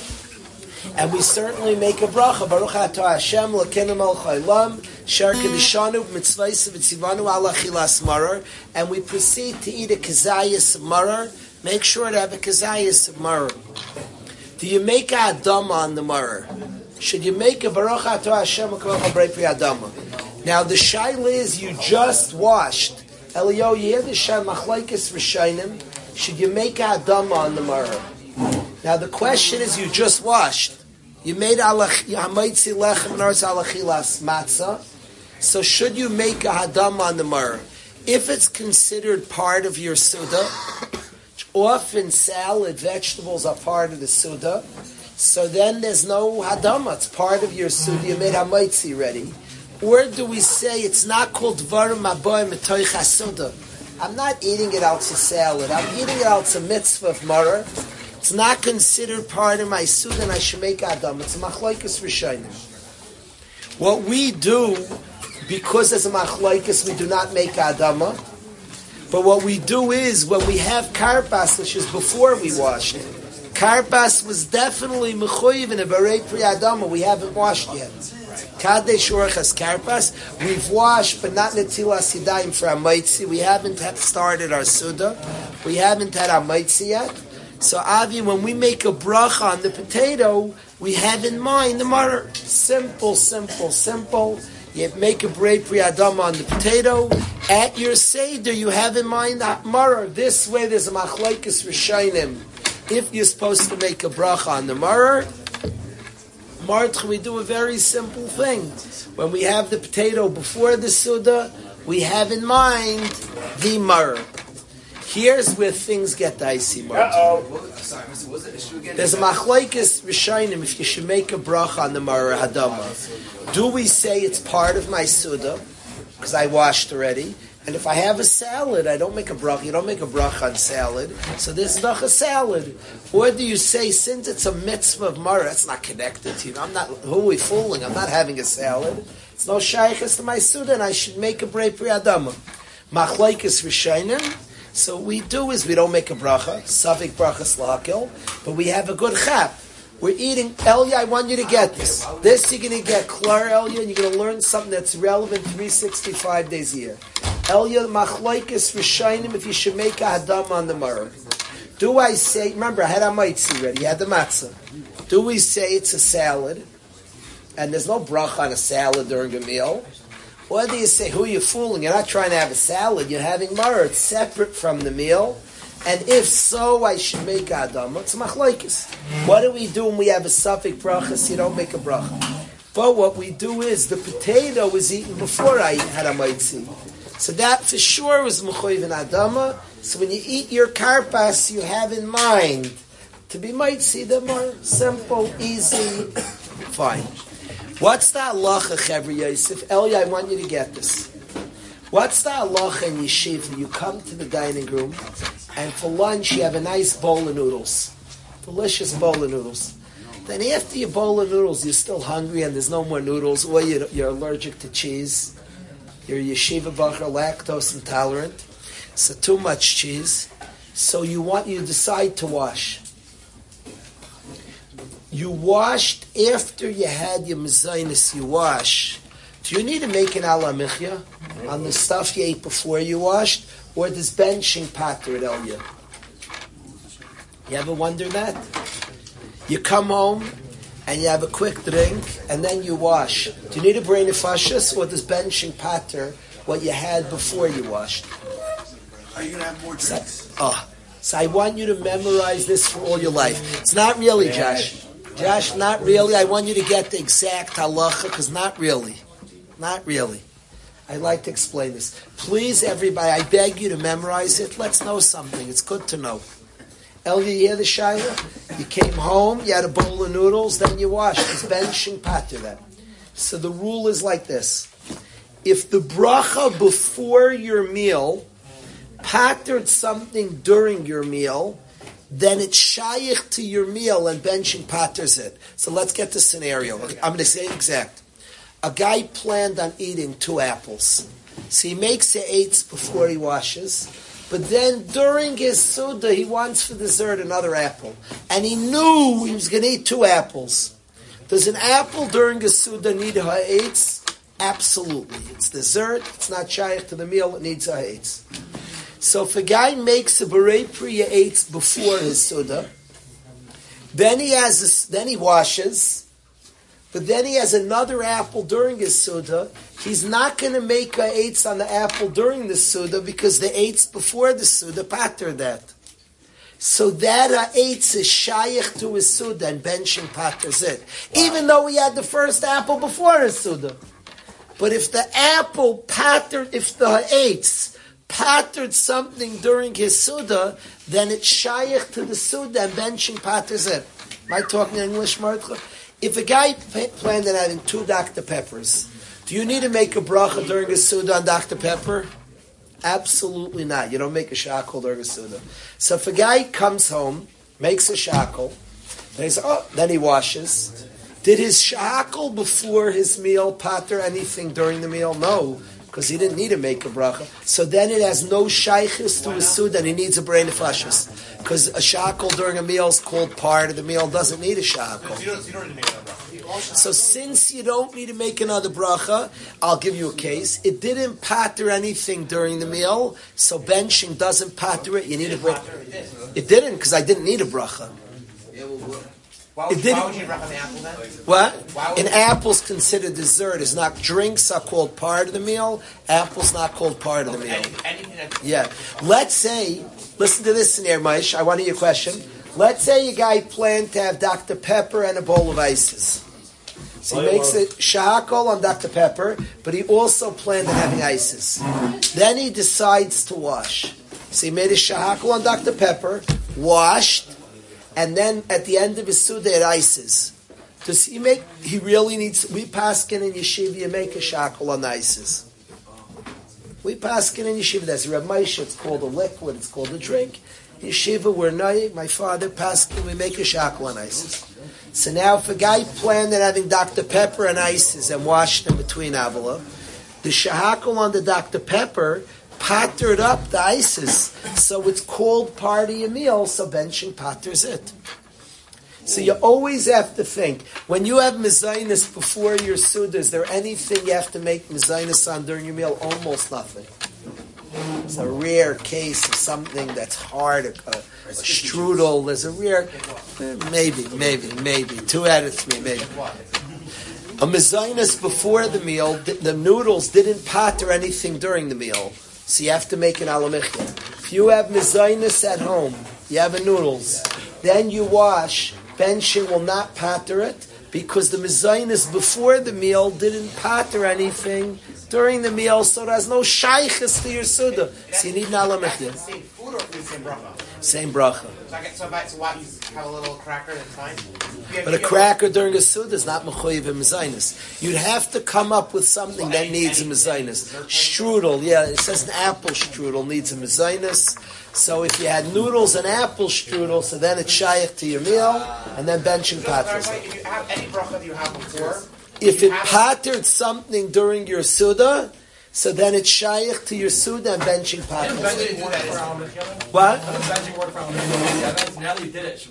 And we certainly make a bracha. Baruch atah Hashem l'keinu melech haolam sher kedishanu b'mitzvayis v'tzivanu ala chilas maror. And we proceed to eat a kazayas of maror. Make sure to have a kazayas of maror. Do you make a adama on the maror? Should you make a Baruch atah Hashem l'keinu melech haolam? Now the shaila is you just washed. Eliyahu, you hear the shayla machlokes rishonim. Should you make a adama on the maror? Now the question is, you just washed. You made hamaitzi lechem nars alachilas matzah. So should you make a hadam on the maror? If it's considered part of your suda, often salad, vegetables are part of the suda. So then there's no hadam. It's part of your suda. You made hamaitzi ready. Or do we say it's not called dvarim haboim metoich hasuda? I'm not eating it out to salad. I'm eating it out to mitzvah of maror. It's not considered part of my suda, and I should make adam. It's a machlokes rishonim. What we do, because as a machlokes, we do not make adama. But what we do is, when we have karpas, which is before we wash it, karpas was definitely mechuyev in a berei pri adama. We haven't washed yet. Kadesh orchas karpas, we've washed, but not netilas yadayim for amaitzi. We haven't started our suda. We haven't had amaitzi yet. So, Avi, when we make a bracha on the potato, we have in mind the maror. Simple, simple, simple. You make a brei pri adama on the potato. At your seder, you have in mind that maror. This way, there's a machlokes rishonim. If you're supposed to make a bracha on the maror, we do a very simple thing. When we have the potato before the suda, we have in mind the maror. Here's where things get dicey, Martin. There's a machlokes rishonim if you should make a bracha on the maror hadama. Do we say it's part of my suda because I washed already? And if I have a salad, I don't make a bracha. You don't make a bracha on salad, so there's not a salad. Or do you say since it's a mitzvah of maror, it's not connected to you? I'm not. Who are we fooling? I'm not having a salad. It's no shaykhs to my suda, and I should make a brei pri adama. Machlokes rishonim. So what we do is we don't make a bracha, Savik bracha slakil, but we have a good chap. We're eating, Elia, I want you to get this. This you're going to get Klar Elia, and you're going to learn something that's relevant 365 days a year. Elia, machlokes rishonim, if you should make a hadam on the maror. Do I say, remember, I had a maitzi ready, I had the matzah. Do we say it's a salad, and there's no bracha on a salad during a meal? Or do you say, who are you fooling? You're not trying to have a salad, you're having maror. It's separate from the meal. And if so, I should make adama. It's machlokes. What do we do when we have a suffix bracha so you don't make a bracha? But what we do is, the potato was eaten before I had a maitzi. So that for sure was mechuyev in adama. So when you eat your karpas, you have in mind to be maitzi. They're more simple, easy, fine. What's the halacha, Chevra Yosef? Elia, I want you to get this. What's the halacha in yeshiva? You come to the dining room, and for lunch you have a nice bowl of noodles. Delicious bowl of noodles. Then after your bowl of noodles, you're still hungry and there's no more noodles, or you're allergic to cheese. You're yeshiva bacher, lactose intolerant. So too much cheese. So you decide to wash. You washed after you had your mezainis, you wash. Do you need to make an ala michya on the stuff you ate before you washed? Or does benching pater at Elia? You ever wonder that? You come home and you have a quick drink and then you wash. Do you need to bring nefashis, or does benching pater what you had before you washed? Are you going to have more drinks? So I want you to memorize this for all your life. It's not really, Josh. Josh, not really. I want you to get the exact halacha, because not really. Not really. I'd like to explain this. Please, everybody, I beg you to memorize it. Let's know something. It's good to know. Elia, you hear the Shaila? You came home, you had a bowl of noodles, then you washed. It's benching pater that. So the rule is like this. If the bracha before your meal patered something during your meal, then it's shaykh to your meal and benching paters it. So let's get the scenario. I'm going to say it exact. A guy planned on eating 2 apples. So he makes the 8s before he washes. But then during his Suda, he wants for dessert another apple. And he knew he was going to eat 2 apples. Does an apple during a Suda need ha'etz? Absolutely. It's dessert. It's not shaykh to the meal. It needs ha'etz. So if a guy makes a berei priya eitz before his Suda, then he washes, but then he has another apple during his Suda, he's not going to make a eitz on the apple during the Suda because the eitz before the Suda pater that. So that eitz is shaykh to his Suda and benching paters it. Wow. Even though he had the first apple before his Suda. But if the apple patered, if the eitz patered something during his Suda, then it's shaykh to the Suda and benching paters it. Am I talking English, Martha? If a guy planned on having 2 Dr. Peppers, do you need to make a bracha during a Suda on Dr. Pepper? Absolutely not. You don't make a shackle during a Suda. So if a guy comes home, makes a shackle, then he washes. Did his shackle before his meal pater anything during the meal? No, because he didn't need to make a bracha. So then it has no shaykhis to his Suda, and he needs a brain of flashes. Because a shackle during a meal is called part of the meal, doesn't need a shackle. So since you don't need to make another bracha, I'll give you a case. It didn't pater anything during the meal, so benching doesn't pater it. You need a bracha. It didn't, because I didn't need a bracha. Why would you recommend apple then? What? An apple's considered dessert. Is not drinks are called part of the meal. Apple's not called part of the meal. Yeah. Let's say, listen to this scenario, Maish. I want to hear your question. Let's say a guy planned to have Dr. Pepper and a bowl of ices. So he makes a shahakol on Dr. Pepper, but he also planned on having ices. Then he decides to wash. So he made a shahakol on Dr. Pepper, washed, and then at the end of his Suda it ices. Does he make, he really needs, we paskin in yeshiva, you make a shackle on the ices. We paskin in yeshiva, that's Reb Moshe, it's called a liquid, it's called a drink. Yeshiva, we're noyig, my father paskin, we make a shackle on ices. So now if a guy planned on having Dr. Pepper and ices and washed them between Avila, the shackle on the Dr. Pepper patered up the ices, so it's called part of your meal, so benching paters it. So you always have to think, when you have mezainis before your Suda, is there anything you have to make mezainis on during your meal? Almost nothing. It's a rare case of something that's hard, a strudel, there's a rare, maybe, 2 out of 3, maybe. A mezainis before the meal, the noodles didn't pater anything during the meal. So you have to make an alamichya. If you have mezainis at home, you have a noodles, then you wash, benching will not pater it, because the mezainis before the meal didn't pater anything during the meal, so there's no shaykhis to your Suda. So you need an alamichya. Same food or same bracha? Same bracha. So what, you have a little cracker, that's fine? But a cracker during a Suda is not mechuyev in mezainis. You'd have to come up with something that needs a mezainis. Strudel, yeah, it says an apple strudel needs a mezainis. So if you had noodles and apple strudel, so then it's shaykh to your meal, and then benching paters. If you have any bracha that you have before, if it patered something during your Suda, so then it's shaykh to your Suda and benching paters. What? Benching worked for Al-Mechia. Now you did it.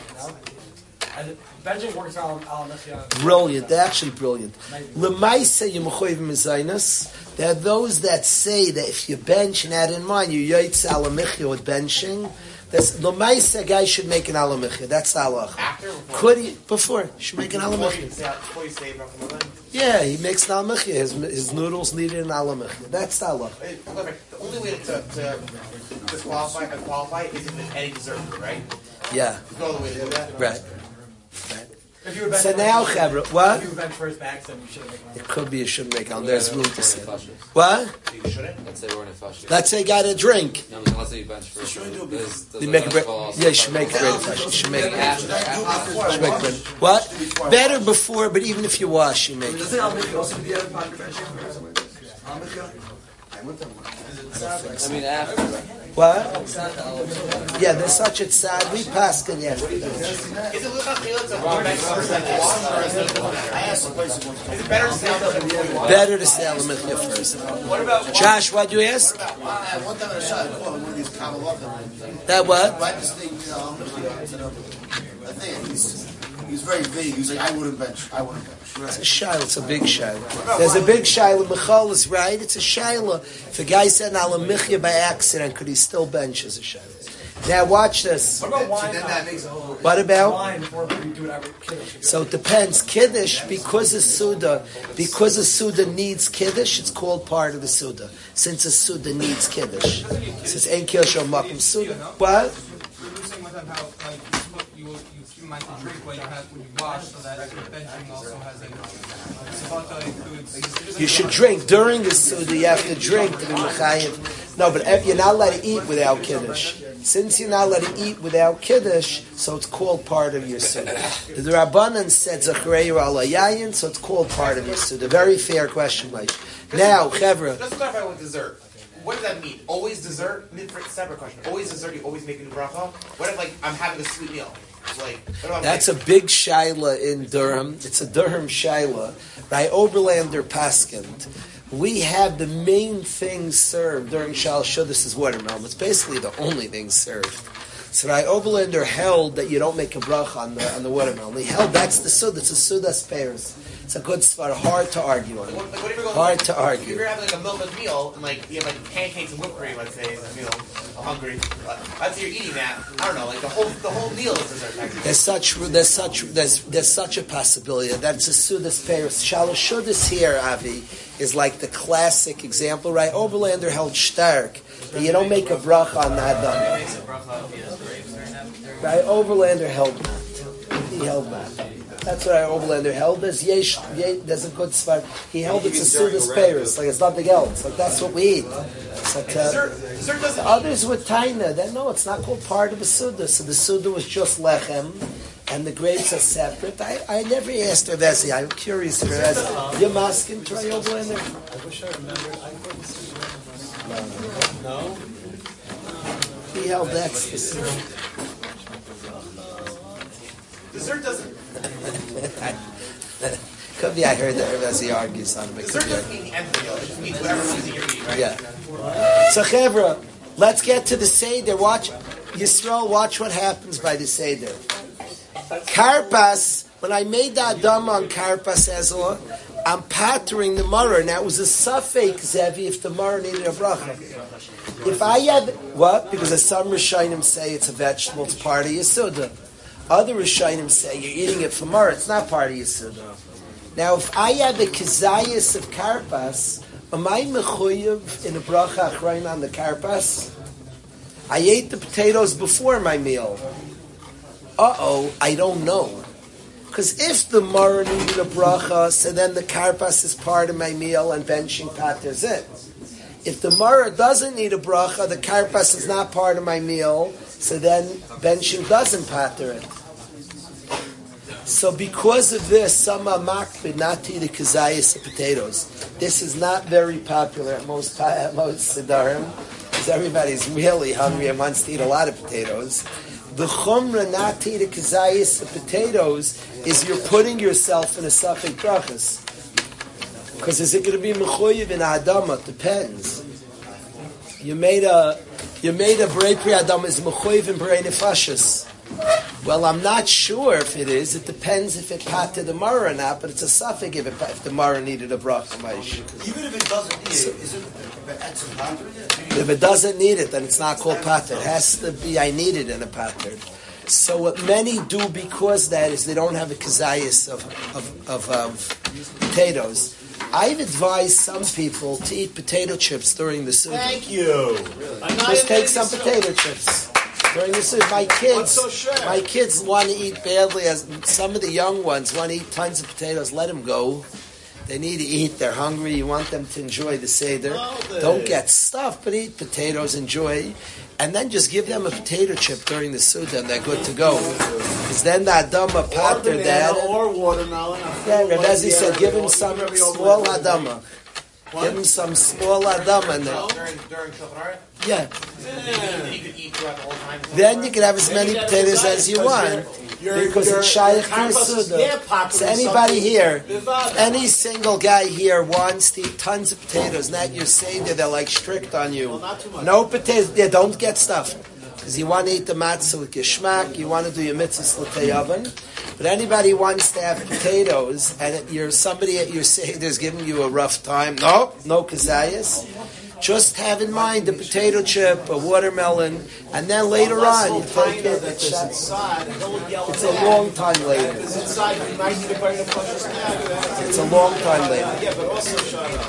And benching works for Al-Mechia. Brilliant, actually brilliant. L'maisa yemuchoyv mezainas. There are those that say that if you bench and add in mind, you yaitz alamichya with benching. L'maisa, guy should make an alamichya. That's the halach. After? Could he? Before. Should make an alamichya. Before you say bracha. Yeah, he makes an alamichya. His noodles needed an alamichya. That's the halach. The only way to disqualify is if it's any dessert food, right? Yeah. There's no other way to do that. Right. If you were So benching now, like- Chevra, what? If you were bench first back, then you should have made It could be you shouldn't make on. There's room to say. Fashion. What? You shouldn't. Let's say we're in a fashion. Let's say you got a drink. No, let's say you bench first. You make a break. Yeah, you should make a break. You should make a break. What? Better before, but even if you wash, you make it. I mean, after. What? Yeah, there's such a sad. We passed it yesterday. Is it better to say Better to say Alamithya first. What about Josh, what do you ask? One time I shot one of these Kabbalah. That what? Right, this thing, I think he's very vague. He's like, I wouldn't bench. It's a shaila. It's a big shaila. There's a big shaila. Michal is right. It's a shaila. If a guy said Alamichya by accident, could he still bench as a shaila? Now watch this. What about wine? What about? Wine before you do whatever kiddush. So it depends. Kiddush, because a Suda needs Kiddush, it's called part of the Suda. Since a Suda needs Kiddush. It says, Ein Kiddush or Makom Suda. What? you were saying one time how you might drink when you wash, so that benching also has a Savata includes. You should drink. During the Suda, you have to drink to be Mechayiv. No, but you're not allowed to eat without Kiddush. Since you're not allowed to eat without Kiddush, so it's called part of your Suda. The Rabbanan said Zacharei Ala Yayin, so it's called part of your Suda. Very fair question, Mike. Now, Chevra. Let's clarify with dessert. What does that mean? Always dessert? Separate question. Always dessert, you always make a new bracha? What if, like, I'm having a sweet meal? Like, That's a big shaila in Durham. It's a Durham shaila. By Oberlander Paskind. We have the main thing served during Shal Shuddis is watermelon. It's basically the only thing served. So Rai Oberlander held that you don't make a bracha on the watermelon. He held that's the Suda. It's a Suda's pears. It's a good svar. Hard to argue on. Hard to argue. If you're having like a milk meal and like you have like pancakes and whipped cream, let's say, you know, I'm hungry. Let's say you're eating that. I don't know, like the whole meal is dessert. There's such a possibility that it's a Suda's pears. Shalosh Shuddis here, Avi, is like the classic example, right? Oberlander held stark, but you don't make a bracha on that. Right? Oberlander held that. He held that. That's what our Oberlander held. There's a good spot. He held it's a Suda's pears, like it's nothing else. Like that's what we eat. But, others with taina, then no, it's not called part of a Suda. So the Suda was just lechem, and the grapes are separate. I never asked Ravezi. I'm curious to Ravezi. You're masking to Oberlander? I wish I remembered. No. He held that's the Suda. Dessert doesn't. Could be I heard that Ravezi argues on it. Dessert doesn't mean the end of the meal. It just means whatever season you're eating, right? Yeah. So Chevra, let's get to the Seder. Watch Yisrael. Watch what happens by the Seder. Karpas. When I made the Adam on Karpas Ezra, I'm pattering the Maror. Now it was a Safek Zevi if the Maror needed a bracha. If I had what? Because some Rishonim say it's a vegetable. It's part of Yisuda. Other Rishonim say you're eating it for Maror. It's not part of Yisuda. Now, if I had the Kizayas of Karpas, am I mechuyev in a bracha achrein on the Karpas? I ate the potatoes before my meal. I don't know. Because if the Maror needed a bracha, so then the Karpas is part of my meal and benching paters it. If the Maror doesn't need a bracha, the Karpas is not part of my meal, so then benching doesn't pater it. So because of this, some are makbid not to eat the kazayas of potatoes. This is not very popular at most Sidarim, because everybody's really hungry and wants to eat a lot of potatoes. The chumrah not to eat the kazayas of potatoes is you're putting yourself in a safek brachas. Because is it going to be mechuyev in Adama? Depends. You made a brei pri Adama is mechuyev in brei nefashis. Well, I'm not sure if it is. It depends if it pater the Maror or not, but it's a suffix if the Maror needed a bracha. Even if it doesn't need it, isn't it? If it doesn't need it, then it's not called pater. It has to be, I need it in a pater. So what many do because that is they don't have a kazayas of potatoes. I've advised some people to eat potato chips during the Suda. Thank you. Just take some potato chips. During the Suda, my kids want to eat badly. As some of the young ones want to eat tons of potatoes. Let them go. They need to eat. They're hungry. You want them to enjoy the Seder. Don't get stuffed, but eat potatoes. Enjoy. And then just give them a potato chip during the Suda, and they're good to go. Because then the Adama pater dad. Or watermelon. Yeah, Rebezi said, give him some small Adama. Give him some small Adama. During Shulchan Yeah. you could eat throughout the whole time. Then you can have as many potatoes as you want. Because it's Shaykh Suda. So anybody here, any single guy here wants to eat tons of potatoes, not your Seder, they're like strict on you. No potatoes, yeah, don't get stuff. Because you want to eat the matzah with your shmak, you want to do your mitzvahs l'tei oven. But anybody wants to have potatoes, and somebody at your Seder is giving you a rough time, no kazayas. Just have in mind the potato chip, a watermelon, and then later on you take it. It's a long time later. It's a long time later. Yeah, but also shut up.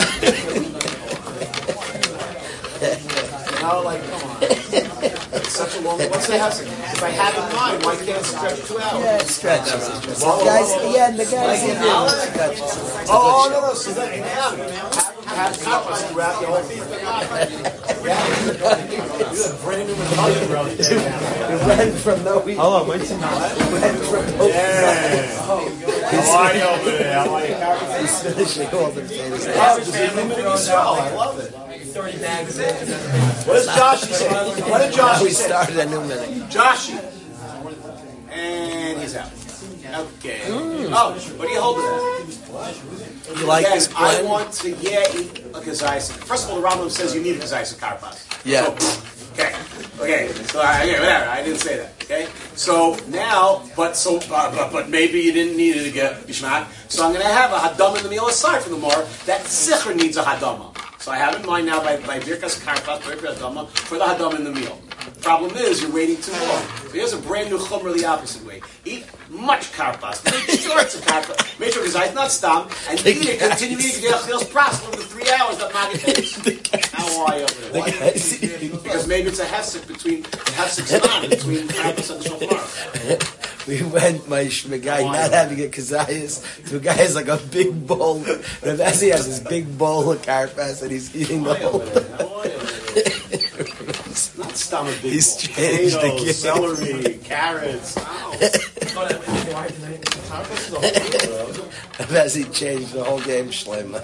Now, like, come on. It's such a long. What's the hassle? If I have in mind, why can't it stretch 2 hours? Yeah, stretch. The guys in there stretch. Oh, no. So that have tapas and wrap your whole feet. You're brand new Italian, bro. You went from no eating. Hold on, wait till How are you over there? How are you? He's finishing all the potatoes. I love it. 30 bags. What does Joshi say? What did Joshi We say? started a new minute. Joshi. And he's out. Okay. Oh, what do you hold with that? You like Yes, this I blend? want to, eat a kazayis. First of all, the Rambam says you need a kazayis of karpas. Yeah. So, okay. So, whatever. I didn't say that. Okay. So now, but maybe you didn't need it to get bishmak. So I'm going to have a hadam in the meal aside from the more. That sicher needs a hadama. So I have in mind now by birkas karpas, birkas hadama for the hadam in the meal. The problem is you're waiting too long. So here's a brand new chumrah the opposite way. Eat much karpas. Make sure it's a karpas. Make sure it's not stam. And eat it continually to get feels prosper for the 3 hours that Maggid takes. How are you over there? Because maybe it's a hefsek between karpas and the shofar. We went, my guy, not having a kazayas, to a guy has like a big bowl. Rebezi has this big bowl of karpas and he's eating the whole thing. Not stomach big. He's changed the potatoes, game. celery, carrots. Rebezi changed the whole game, Shlomo.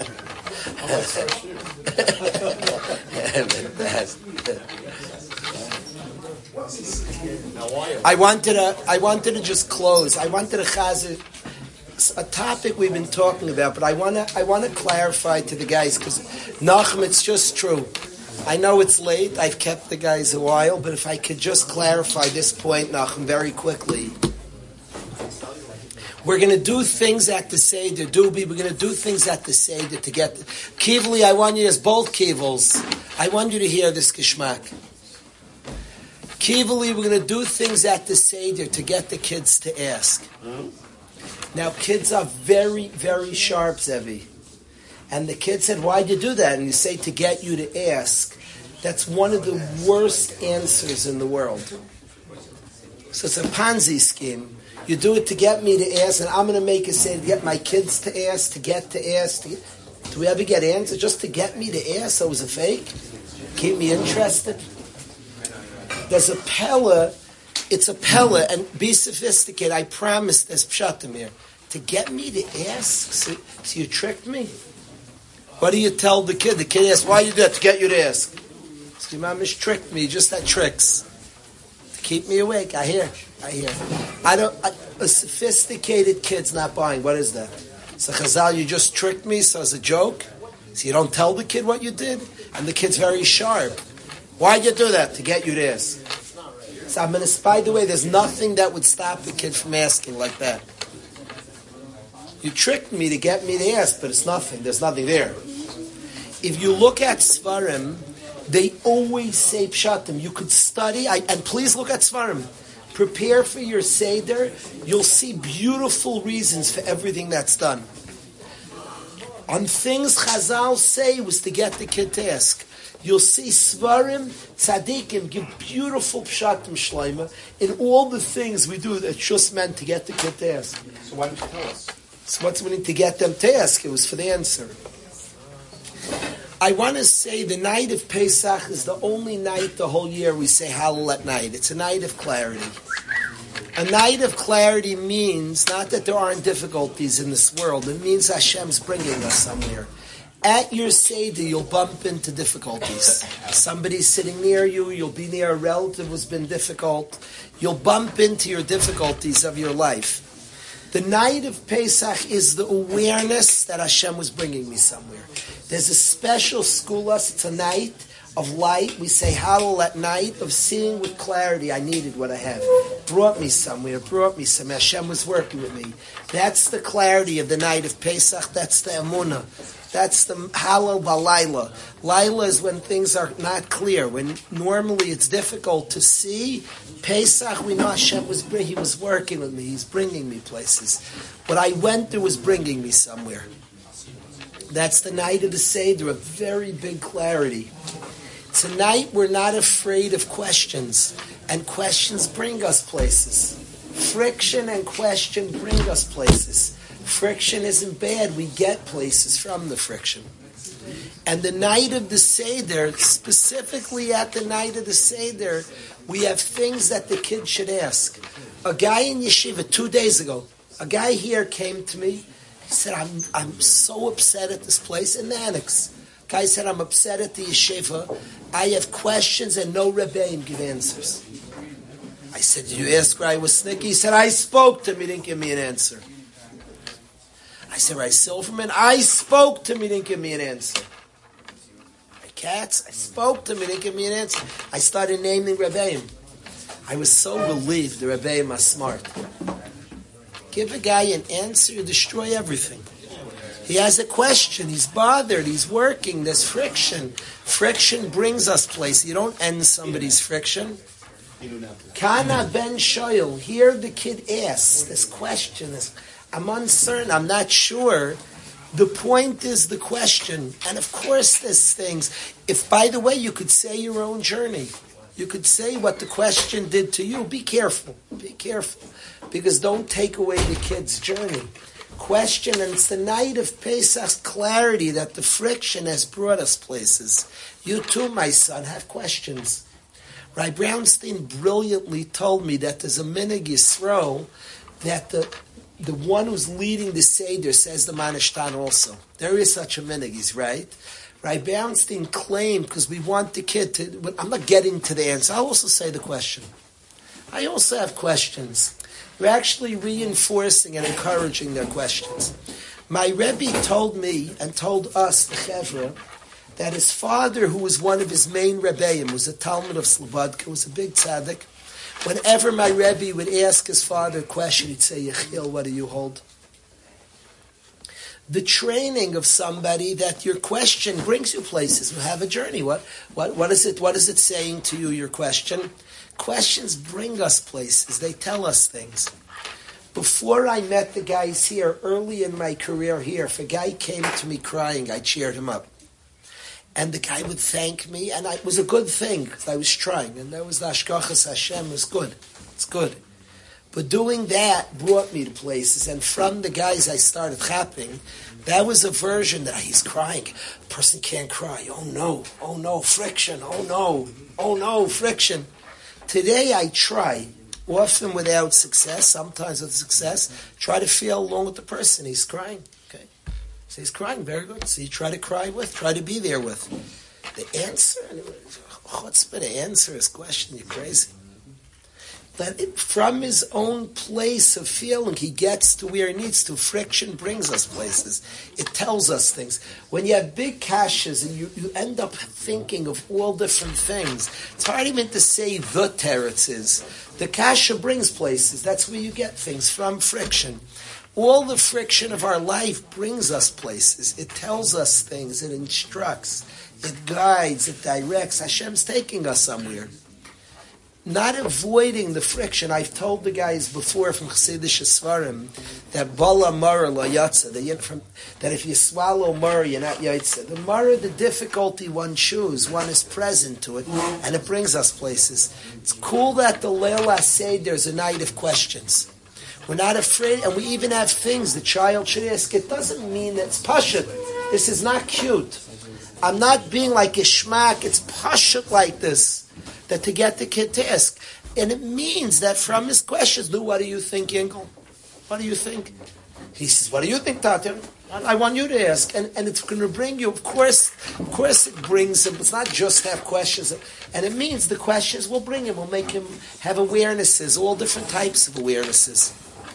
I wanted to just close. I wanted to chazir a topic we've been talking about, but I want to clarify to the guys because Nachum, it's just true. I know it's late. I've kept the guys a while, but if I could just clarify this point, Nachum, very quickly. We're going to do things at the Seder, Dubi. We're going to do things at the Seder to get... Kivli, I want you, as both Kivels, I want you to hear this Kishmak. Kivli, we're going to do things at the Seder to get the kids to ask. Now, kids are very, very sharp, Zevi. And the kid said, why'd you do that? And you say, to get you to ask. That's one of the worst answers in the world. So it's a Ponzi scheme. You do it to get me to ask, and I'm going to make a say to get my kids to ask, to get to ask. Do we ever get answers just to get me to ask? So it was a fake? Keep me interested? There's a Pella. It's a Pella, and be sophisticated. I promise there's Pshatim here. To get me to ask? So you tricked me? What do you tell the kid? The kid asks, why you do that? To get you to ask. So your mom tricked me, just had tricks. To keep me awake. I hear. A sophisticated kid's not buying. What is that? So Chazal, you just tricked me, so as a joke? So you don't tell the kid what you did? And the kid's very sharp. Why'd you do that? To get you to ask. So I'm going to, by the way, there's nothing that would stop the kid from asking like that. You tricked me to get me to ask, but it's nothing. There's nothing there. If you look at Svarim, they always say Pshatim. You could study, and please look at Svarim. Prepare for your Seder. You'll see beautiful reasons for everything that's done. On things Chazal say was to get the kid to ask. You'll see Svarim, Tzadikim give beautiful Pshatim Shleima in all the things we do that's just meant to get the kid to ask. So why don't you tell us? So what's meaning to get them to ask? It was for the answer. I want to say the night of Pesach is the only night the whole year we say Hallel at night. It's a night of clarity. A night of clarity means not that there aren't difficulties in this world. It means Hashem's bringing us somewhere. At your Seder, you'll bump into difficulties. Somebody's sitting near you. You'll be near a relative who's been difficult. You'll bump into your difficulties of your life. The night of Pesach is the awareness that Hashem was bringing me somewhere. There's a special skulas. It's a night of light. We say Hallel at night, of seeing with clarity. I needed what I have. Brought me somewhere. Hashem was working with me. That's the clarity of the night of Pesach. That's the emunah. That's the Hallel Balayla. Laila is when things are not clear. When normally it's difficult to see. Pesach, we know Hashem He was working with me. He's bringing me places. What I went through was bringing me somewhere. That's the night of the Seder, a very big clarity. Tonight we're not afraid of questions, and questions bring us places. Friction and question bring us places. Friction isn't bad, we get places from the friction. And the night of the Seder, specifically at the night of the Seder, we have things that the kid should ask. A guy in yeshiva 2 days ago, a guy here came to me. He said, I'm so upset at this place in the annex. Guy said, I'm upset at the yeshiva. I have questions and no rebbeim give answers. I said, did you ask where I was snicky? He said, I spoke to him. He didn't give me an answer. I said, Ray Silverman, I spoke to him. He didn't give me an answer. Ray Katz, I spoke to him. He didn't give me an answer. I started naming rebbeim. I was so relieved the rebbeim are smart. Give a guy an answer, you destroy everything. He has a question, he's bothered, he's working, there's friction. Friction brings us place. You don't end somebody's friction. Kana ben shoyel, here the kid asks, this question is, I'm uncertain, I'm not sure. The point is the question. And of course there's things. If, by the way, you could say your own journey. You could say what the question did to you. Be careful. Be careful. Because don't take away the kid's journey. Question, and it's the night of Pesach's clarity that the friction has brought us places. You too, my son, have questions. Rai Brownstein brilliantly told me that there's a minhag Yisro that the one who's leading the Seder says the Manishtan also. There is such a minhag, he's right. Rai Brownstein claimed, because we want the kid to, I'm not getting to the answer, I'll also say the question. I also have questions. We're actually reinforcing and encouraging their questions. My Rebbe told me and told us, the Chevra, that his father, who was one of his main Rebbeim, was a Talmud of Slobodka, was a big tzaddik. Whenever my Rebbe would ask his father a question, he'd say, Yechiel, what do you hold? The training of somebody that your question brings you places. You have a journey. What is it saying to you, your question? Questions bring us places. They tell us things. Before I met the guys here, early in my career here, if a guy came to me crying, I cheered him up. And the guy would thank me, and it was a good thing, because I was trying. And that was the Hashgachas Hashem, it was good. It's good. But doing that brought me to places, and from the guys I started chapping, that was a version that he's crying. A person can't cry. Oh no, friction. Oh no, friction. Today I try, often without success, sometimes with success, try to feel along with the person. He's crying. Okay, so he's crying, very good. So you try to cry with, try to be there with. The answer, what's been the answer is question, you're crazy. That from his own place of feeling, he gets to where he needs to. Friction brings us places. It tells us things. When you have big caches and you end up thinking of all different things, it's hard even to say the teretz is. The kasha brings places. That's where you get things, from friction. All the friction of our life brings us places. It tells us things. It instructs. It guides. It directs. Hashem's taking us somewhere. not avoiding the friction. I've told the guys before from Chassidish Svarim that Bala Mara La Yatsa, that if you swallow Mara, you're not Yatsa. The Mara, the difficulty one chooses, one is present to it, and it brings us places. It's cool that the Leila said there's a night of questions. We're not afraid, and we even have things the child should ask. It doesn't mean that it's pashut. This is not cute. I'm not being like a shmak. It's pashut like this. That to get the kid to ask. And it means that from his questions, what do you think, Yinkel? What do you think? He says, what do you think, Tater? I want you to ask. And it's going to bring you, of course it brings him. It's not just have questions. And it means the questions will bring him, will make him have awarenesses, all different types of awarenesses.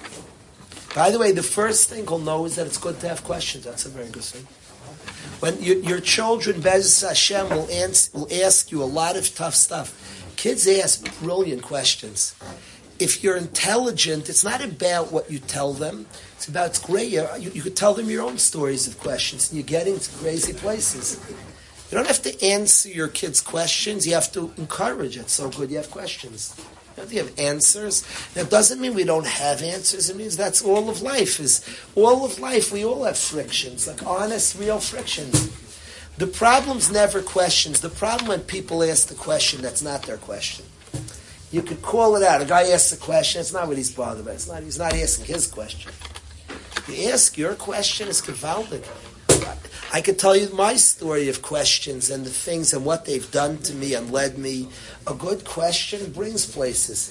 By the way, the first thing he'll know is that it's good to have questions. That's a very good thing. When your children, Bez Hashem, will ask you a lot of tough stuff. Kids ask brilliant questions. If you're intelligent, it's not about what you tell them. It's great. You could tell them your own stories of questions, and you're getting to crazy places. You don't have to answer your kids' questions. You have to encourage it. So good you have questions. You have to have answers. That doesn't mean we don't have answers. It means that's all of life. We all have frictions, like honest, real frictions. The problem's never questions. The problem when people ask the question that's not their question. You could call it out. A guy asks a question, it's not what he's bothered by. He's not asking his question. You ask your question, is gewaldig. I could tell you my story of questions and the things and what they've done to me and led me. A good question brings places.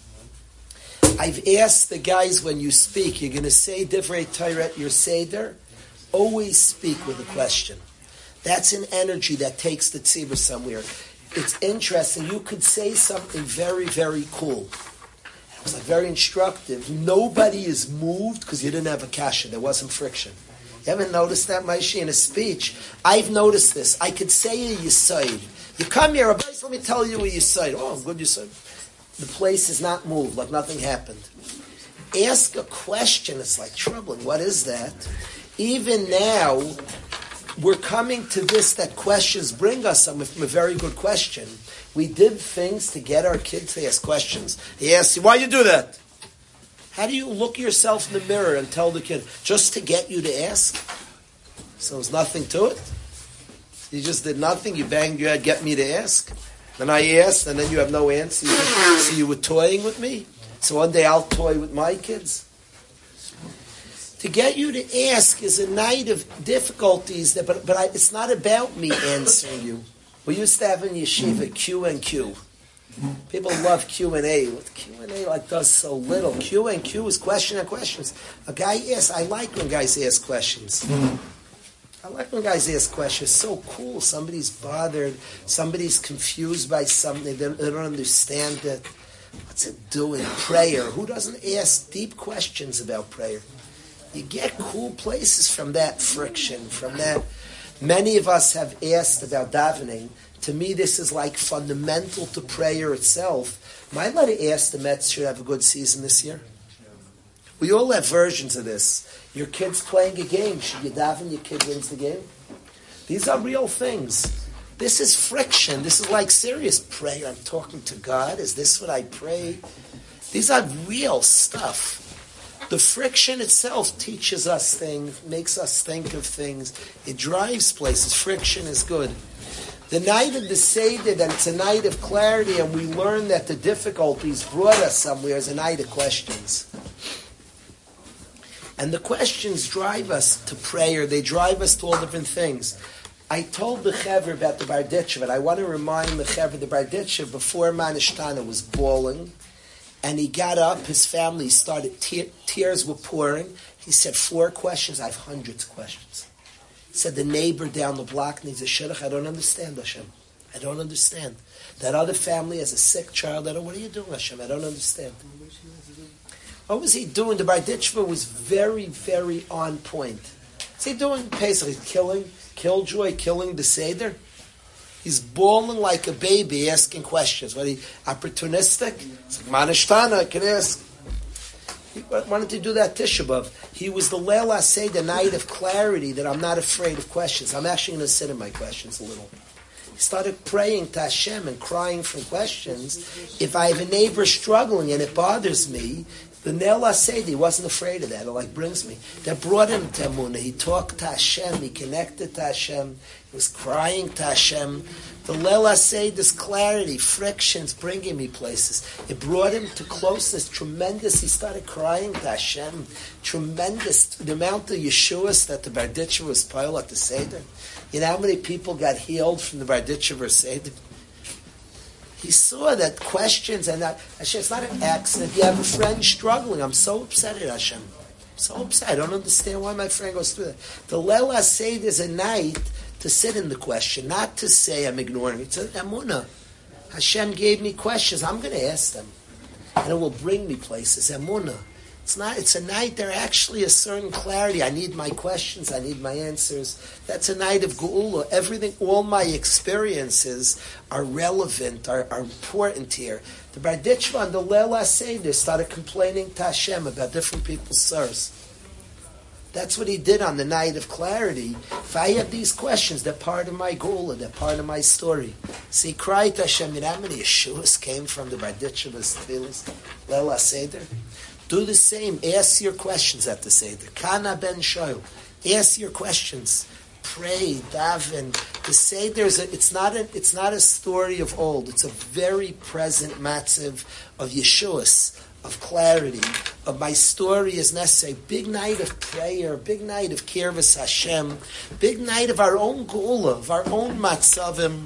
I've asked the guys when you speak, you're going to say Divrei Torah at your Seder, always speak with a question. That's an energy that takes the tzibur somewhere. It's interesting. You could say something very, very cool. It was very instructive. Nobody is moved because you didn't have a kasha. There wasn't friction. You haven't noticed that, Maishi, in a speech? I've noticed this. I could say a yisoid. You come here, Rabbi, let me tell you a yisoid. Oh, good yisoid. The place is not moved, like nothing happened. Ask a question. It's like troubling. What is that? Even now, we're coming to this that questions bring us from a very good question. We did things to get our kids to ask questions. He asked you, why you do that? How do you look yourself in the mirror and tell the kid, just to get you to ask? So there's nothing to it? You just did nothing, you banged your head, get me to ask? Then I asked, and then you have no answer. So you were toying with me? So one day I'll toy with my kids? To get you to ask is a night of difficulties, but it's not about me answering you. We used to have in yeshiva Q&Q. People love Q&A. Q&A does so little. Q&Q is question and questions. A guy asks. I like when guys ask questions. I like when guys ask questions. So cool. Somebody's bothered. Somebody's confused by something. They don't understand it. What's it doing? Prayer. Who doesn't ask deep questions about prayer? You get cool places from that friction, from that. Many of us have asked about davening. To me, this is like fundamental to prayer itself. Might let it ask the Mets should have a good season this year. We all have versions of this. Your kid's playing a game. Should you daven? Your kid wins the game. These are real things. This is friction. This is like serious prayer. I'm talking to God. Is this what I pray? These are real stuff. The friction itself teaches us things, makes us think of things. It drives places. Friction is good. The night of the Seder, that it's a night of clarity, and we learn that the difficulties brought us somewhere, is a night of questions. And the questions drive us to prayer. They drive us to all different things. I told the Chaver about the Barditchev, and I want to remind the Chaver, the Barditchev, before Manishtana was bawling, and he got up, his family started, tears were pouring. He said, 4 questions, I have hundreds of questions. He said, the neighbor down the block needs a shidduch. I don't understand, Hashem. I don't understand. That other family has a sick child. What are you doing, Hashem? I don't understand. What was he doing? The Barditchev was very, very on point. What's he doing? Pesach, he's killing the Seder. He's bawling like a baby, asking questions. What, he opportunistic? It's like, Manishtana, I can ask. He wanted to do that Tisha B'Av. He was the Leil HaSeder, the night of clarity, that I'm not afraid of questions. I'm actually going to sit in my questions a little. He started praying to Hashem and crying for questions. If I have a neighbor struggling and it bothers me, the Nel Ased, he wasn't afraid of that. It brings me. That brought him to Emunah. He talked to Hashem. He connected to Hashem. He was crying to Hashem. The Leil Ased is clarity, frictions, bringing me places. It brought him to closeness, tremendous. He started crying to Hashem. Tremendous. The amount of Yeshuas that the Berditcher was piled at the Seder. You know how many people got healed from the Berditcher Seder? He saw that questions and that, Hashem, it's not an accident. You have a friend struggling. I'm so upset at Hashem. I'm so upset. I don't understand why my friend goes through that. The Leil Ased is a night to sit in the question, not to say I'm ignoring it. It's an emunah. Hashem gave me questions. I'm going to ask them. And it will bring me places. Emunah. It's a night there actually a certain clarity. I need my questions. I need my answers. That's a night of Geula. Everything, all my experiences are relevant, are important here. The Berditcher on the Leil Aseder started complaining to Hashem about different people's sirs. That's what he did on the night of clarity. If I have these questions, they're part of my Geula, they're part of my story. So he cried to Hashem, you know how many Yeshuas came from the Berditcher's Tefillas, Leil Aseder? Do the same. Ask your questions at the Seder. Kana ben Shoel. Ask your questions. Pray, daven. The Seder it's not a story of old. It's a very present matziv of Yeshuas, of clarity, of my story is necessary. Big night of prayer, big night of kirvas Hashem, big night of our own Geula, of our own matzavim.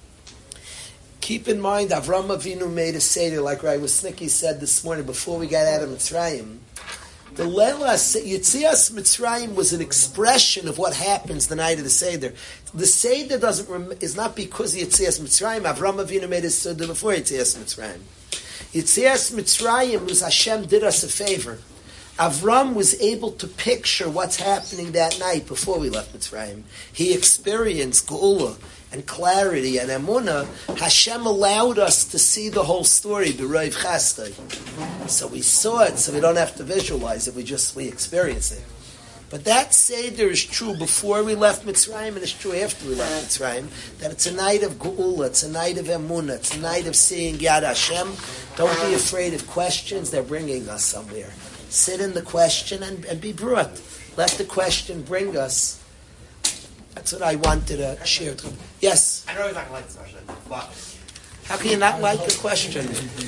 Keep in mind, Avram Avinu made a Seder, like Rai Wasnicki said this morning before we got out of Mitzrayim. The Leil Yetzias Mitzrayim was an expression of what happens the night of the Seder. The Seder is not because of Yetzias Mitzrayim. Avram Avinu made a Seder before Yetzias Mitzrayim. Yetzias Mitzrayim was Hashem did us a favor. Avram was able to picture what's happening that night before we left Mitzrayim. He experienced Geula and clarity and emunah. Hashem allowed us to see the whole story, b'roiv chasdai. So we saw it, so we don't have to visualize it, we experience it. But that Seder is true before we left Mitzrayim, and it's true after we left Mitzrayim, that it's a night of Geula, it's a night of emunah, it's a night of seeing Yad Hashem. Don't be afraid of questions, they're bringing us somewhere. Sit in the question and be brought. Let the question bring us. That's what I wanted to share. Yes? I know you're not going to like this question, but... How can you not like the question?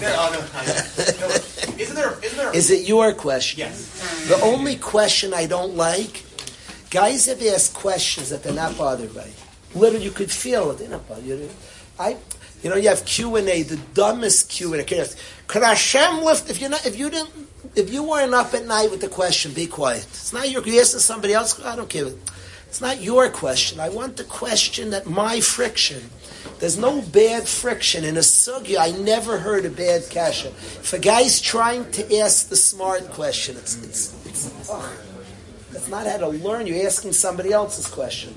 Isn't there... Is it your question? Yes. The only question I don't like, guys have asked questions that they're not bothered by. Literally, you could feel it. They're not bothered. You have Q&A, the dumbest Q&A. Could Hashem lift... If you weren't up at night with the question, be quiet. It's not your... You ask somebody else, I don't care. It's not your question. I want the question that my friction. There's no bad friction. In a sugya, I never heard a bad kasha. If a guy's trying to ask the smart question, that's not how to learn. You're asking somebody else's question.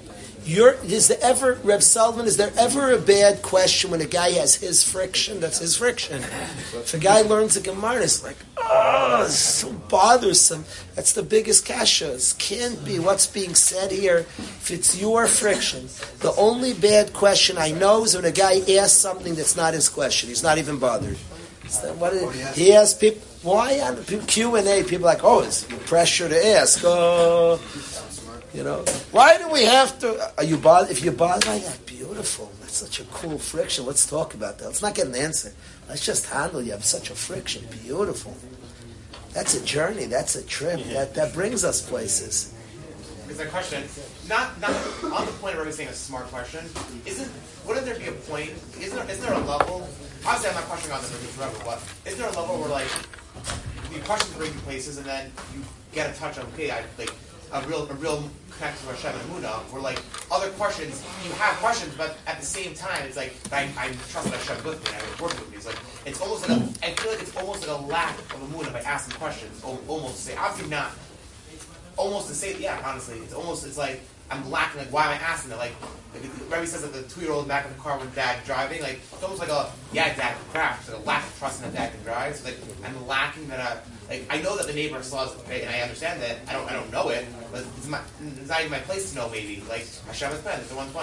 Reb Sullivan, is there ever a bad question when a guy has his friction? That's his friction. If a guy learns a Gemara, it's like, it's so bothersome. That's the biggest kasha. It can't be what's being said here if it's your friction. The only bad question I know is when a guy asks something that's not his question. He's not even bothered. He has people, why on Q&A, people are like, it's pressure to ask. Why do we have to? Are you bothered? If you're bothered by that, beautiful. That's such a cool friction. Let's talk about that. Let's not get an answer. Let's just handle. You have such a friction. Beautiful. That's a journey. That's a trip. That brings us places. Is that question not on the point where we're saying a smart question? Wouldn't there be a point? Is there a level? Obviously, I'm not questioning on the forever, but is there a level where the questions bring you places, and then you get a touch of a real connection to Hashem and Emunah, where other questions, you have questions, but at the same time, it's like, I trust Hashem with me, I'm working with me. It's almost I feel like it's almost like a lack of Emunah by asking questions, almost to say, obviously not, almost to say, honestly, it's like, I'm lacking, why am I asking it? Rebbe says that the 2-year-old in the back of the car with dad driving, it's almost like dad can crash, it's like a lack of trust in that dad can drive, so I'm lacking that, I know that the neighbor still has, and I understand that, I don't know it, but it's not even my place to know maybe, Hashem is Ben, it's the 120.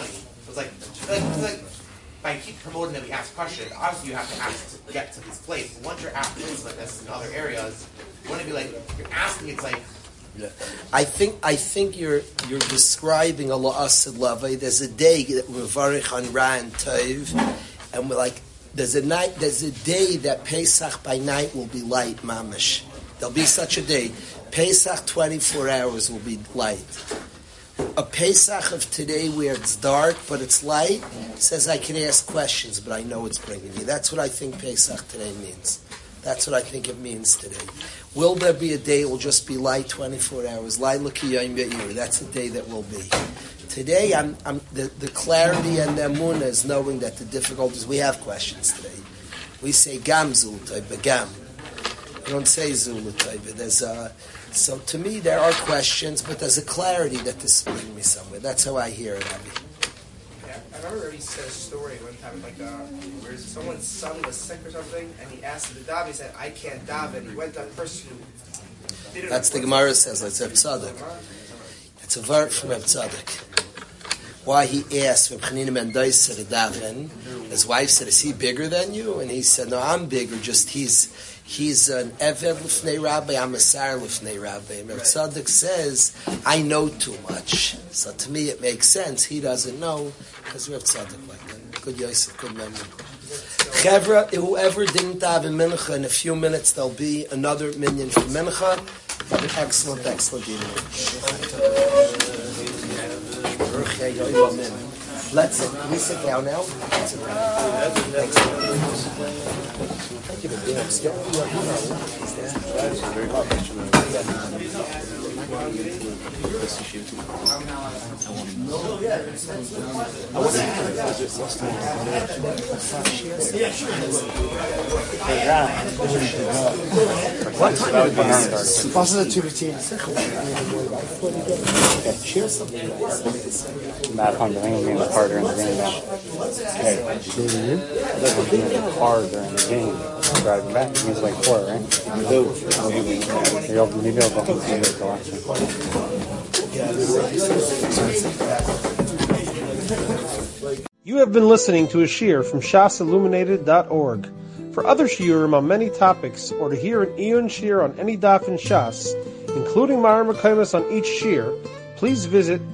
It's like by keep promoting that we ask questions, obviously you have to ask to get to this place. Once you're at places like this in other areas, you want to be like, you're asking, it's like, I think you're describing a la'asid lavai. There's a day that we're varich on Ra and Tov, and we're like, there's a day that Pesach by night will be light, mamish. There'll be such a day. Pesach 24 hours will be light. A Pesach of today where it's dark but it's light says I can ask questions, but I know it's bringing me. That's what I think Pesach today means. That's what I think it means today. Will there be a day it will just be light 24 hours? Light l'kiyayim be'ir. That's the day that will be. Today, the clarity and the emunah is knowing that the difficulties, we have questions today. We say gam zulutay, begam. We don't say zulutay, but so to me there are questions, but there's a clarity that this is bringing me somewhere. That's how I hear it, Abby. I remember he said a story one time, where someone's son was sick or something, and he asked the daven. He said, "I can't daven." He went to that person who did it. That's the Gemara says. It's Reb Tzadok. It's a word from Reb Tzadok. Why he asked Reb Chanina Mendoza to daven. His wife said, "Is he bigger than you?" And he said, "No, I'm bigger. Just he's an eved l'fnei rabbi. I'm a sar l'fnei rabbi." And Reb Tzadok says, "I know too much." So to me, it makes sense. He doesn't know because Reb Tzadok like that. Good Yosef, good memory. Chevra, whoever didn't daven mincha, in a few minutes there'll be another minyan for mincha. Have an excellent evening. Let's sit. Can we sit down now? Thank you for being upstairs. What time is it? Also the 2:15. Share something. Matt on the game being harder in the game. Hard during the game. Driving back, it means like 4, right? Maybe I'll go home and go watch it. You have been listening to a shiur from shasilluminated.org. For other shiurim on many topics, or to hear an Iyun shiur on any daf in Shas, including Mara Mekaymas on each shiur, please visit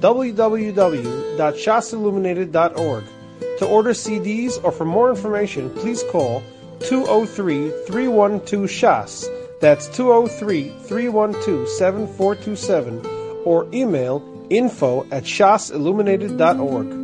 www.shasilluminated.org. To order CDs or for more information, please call 203-312-SHAS. That's 203-312-7427, or email info@shasilluminated.org.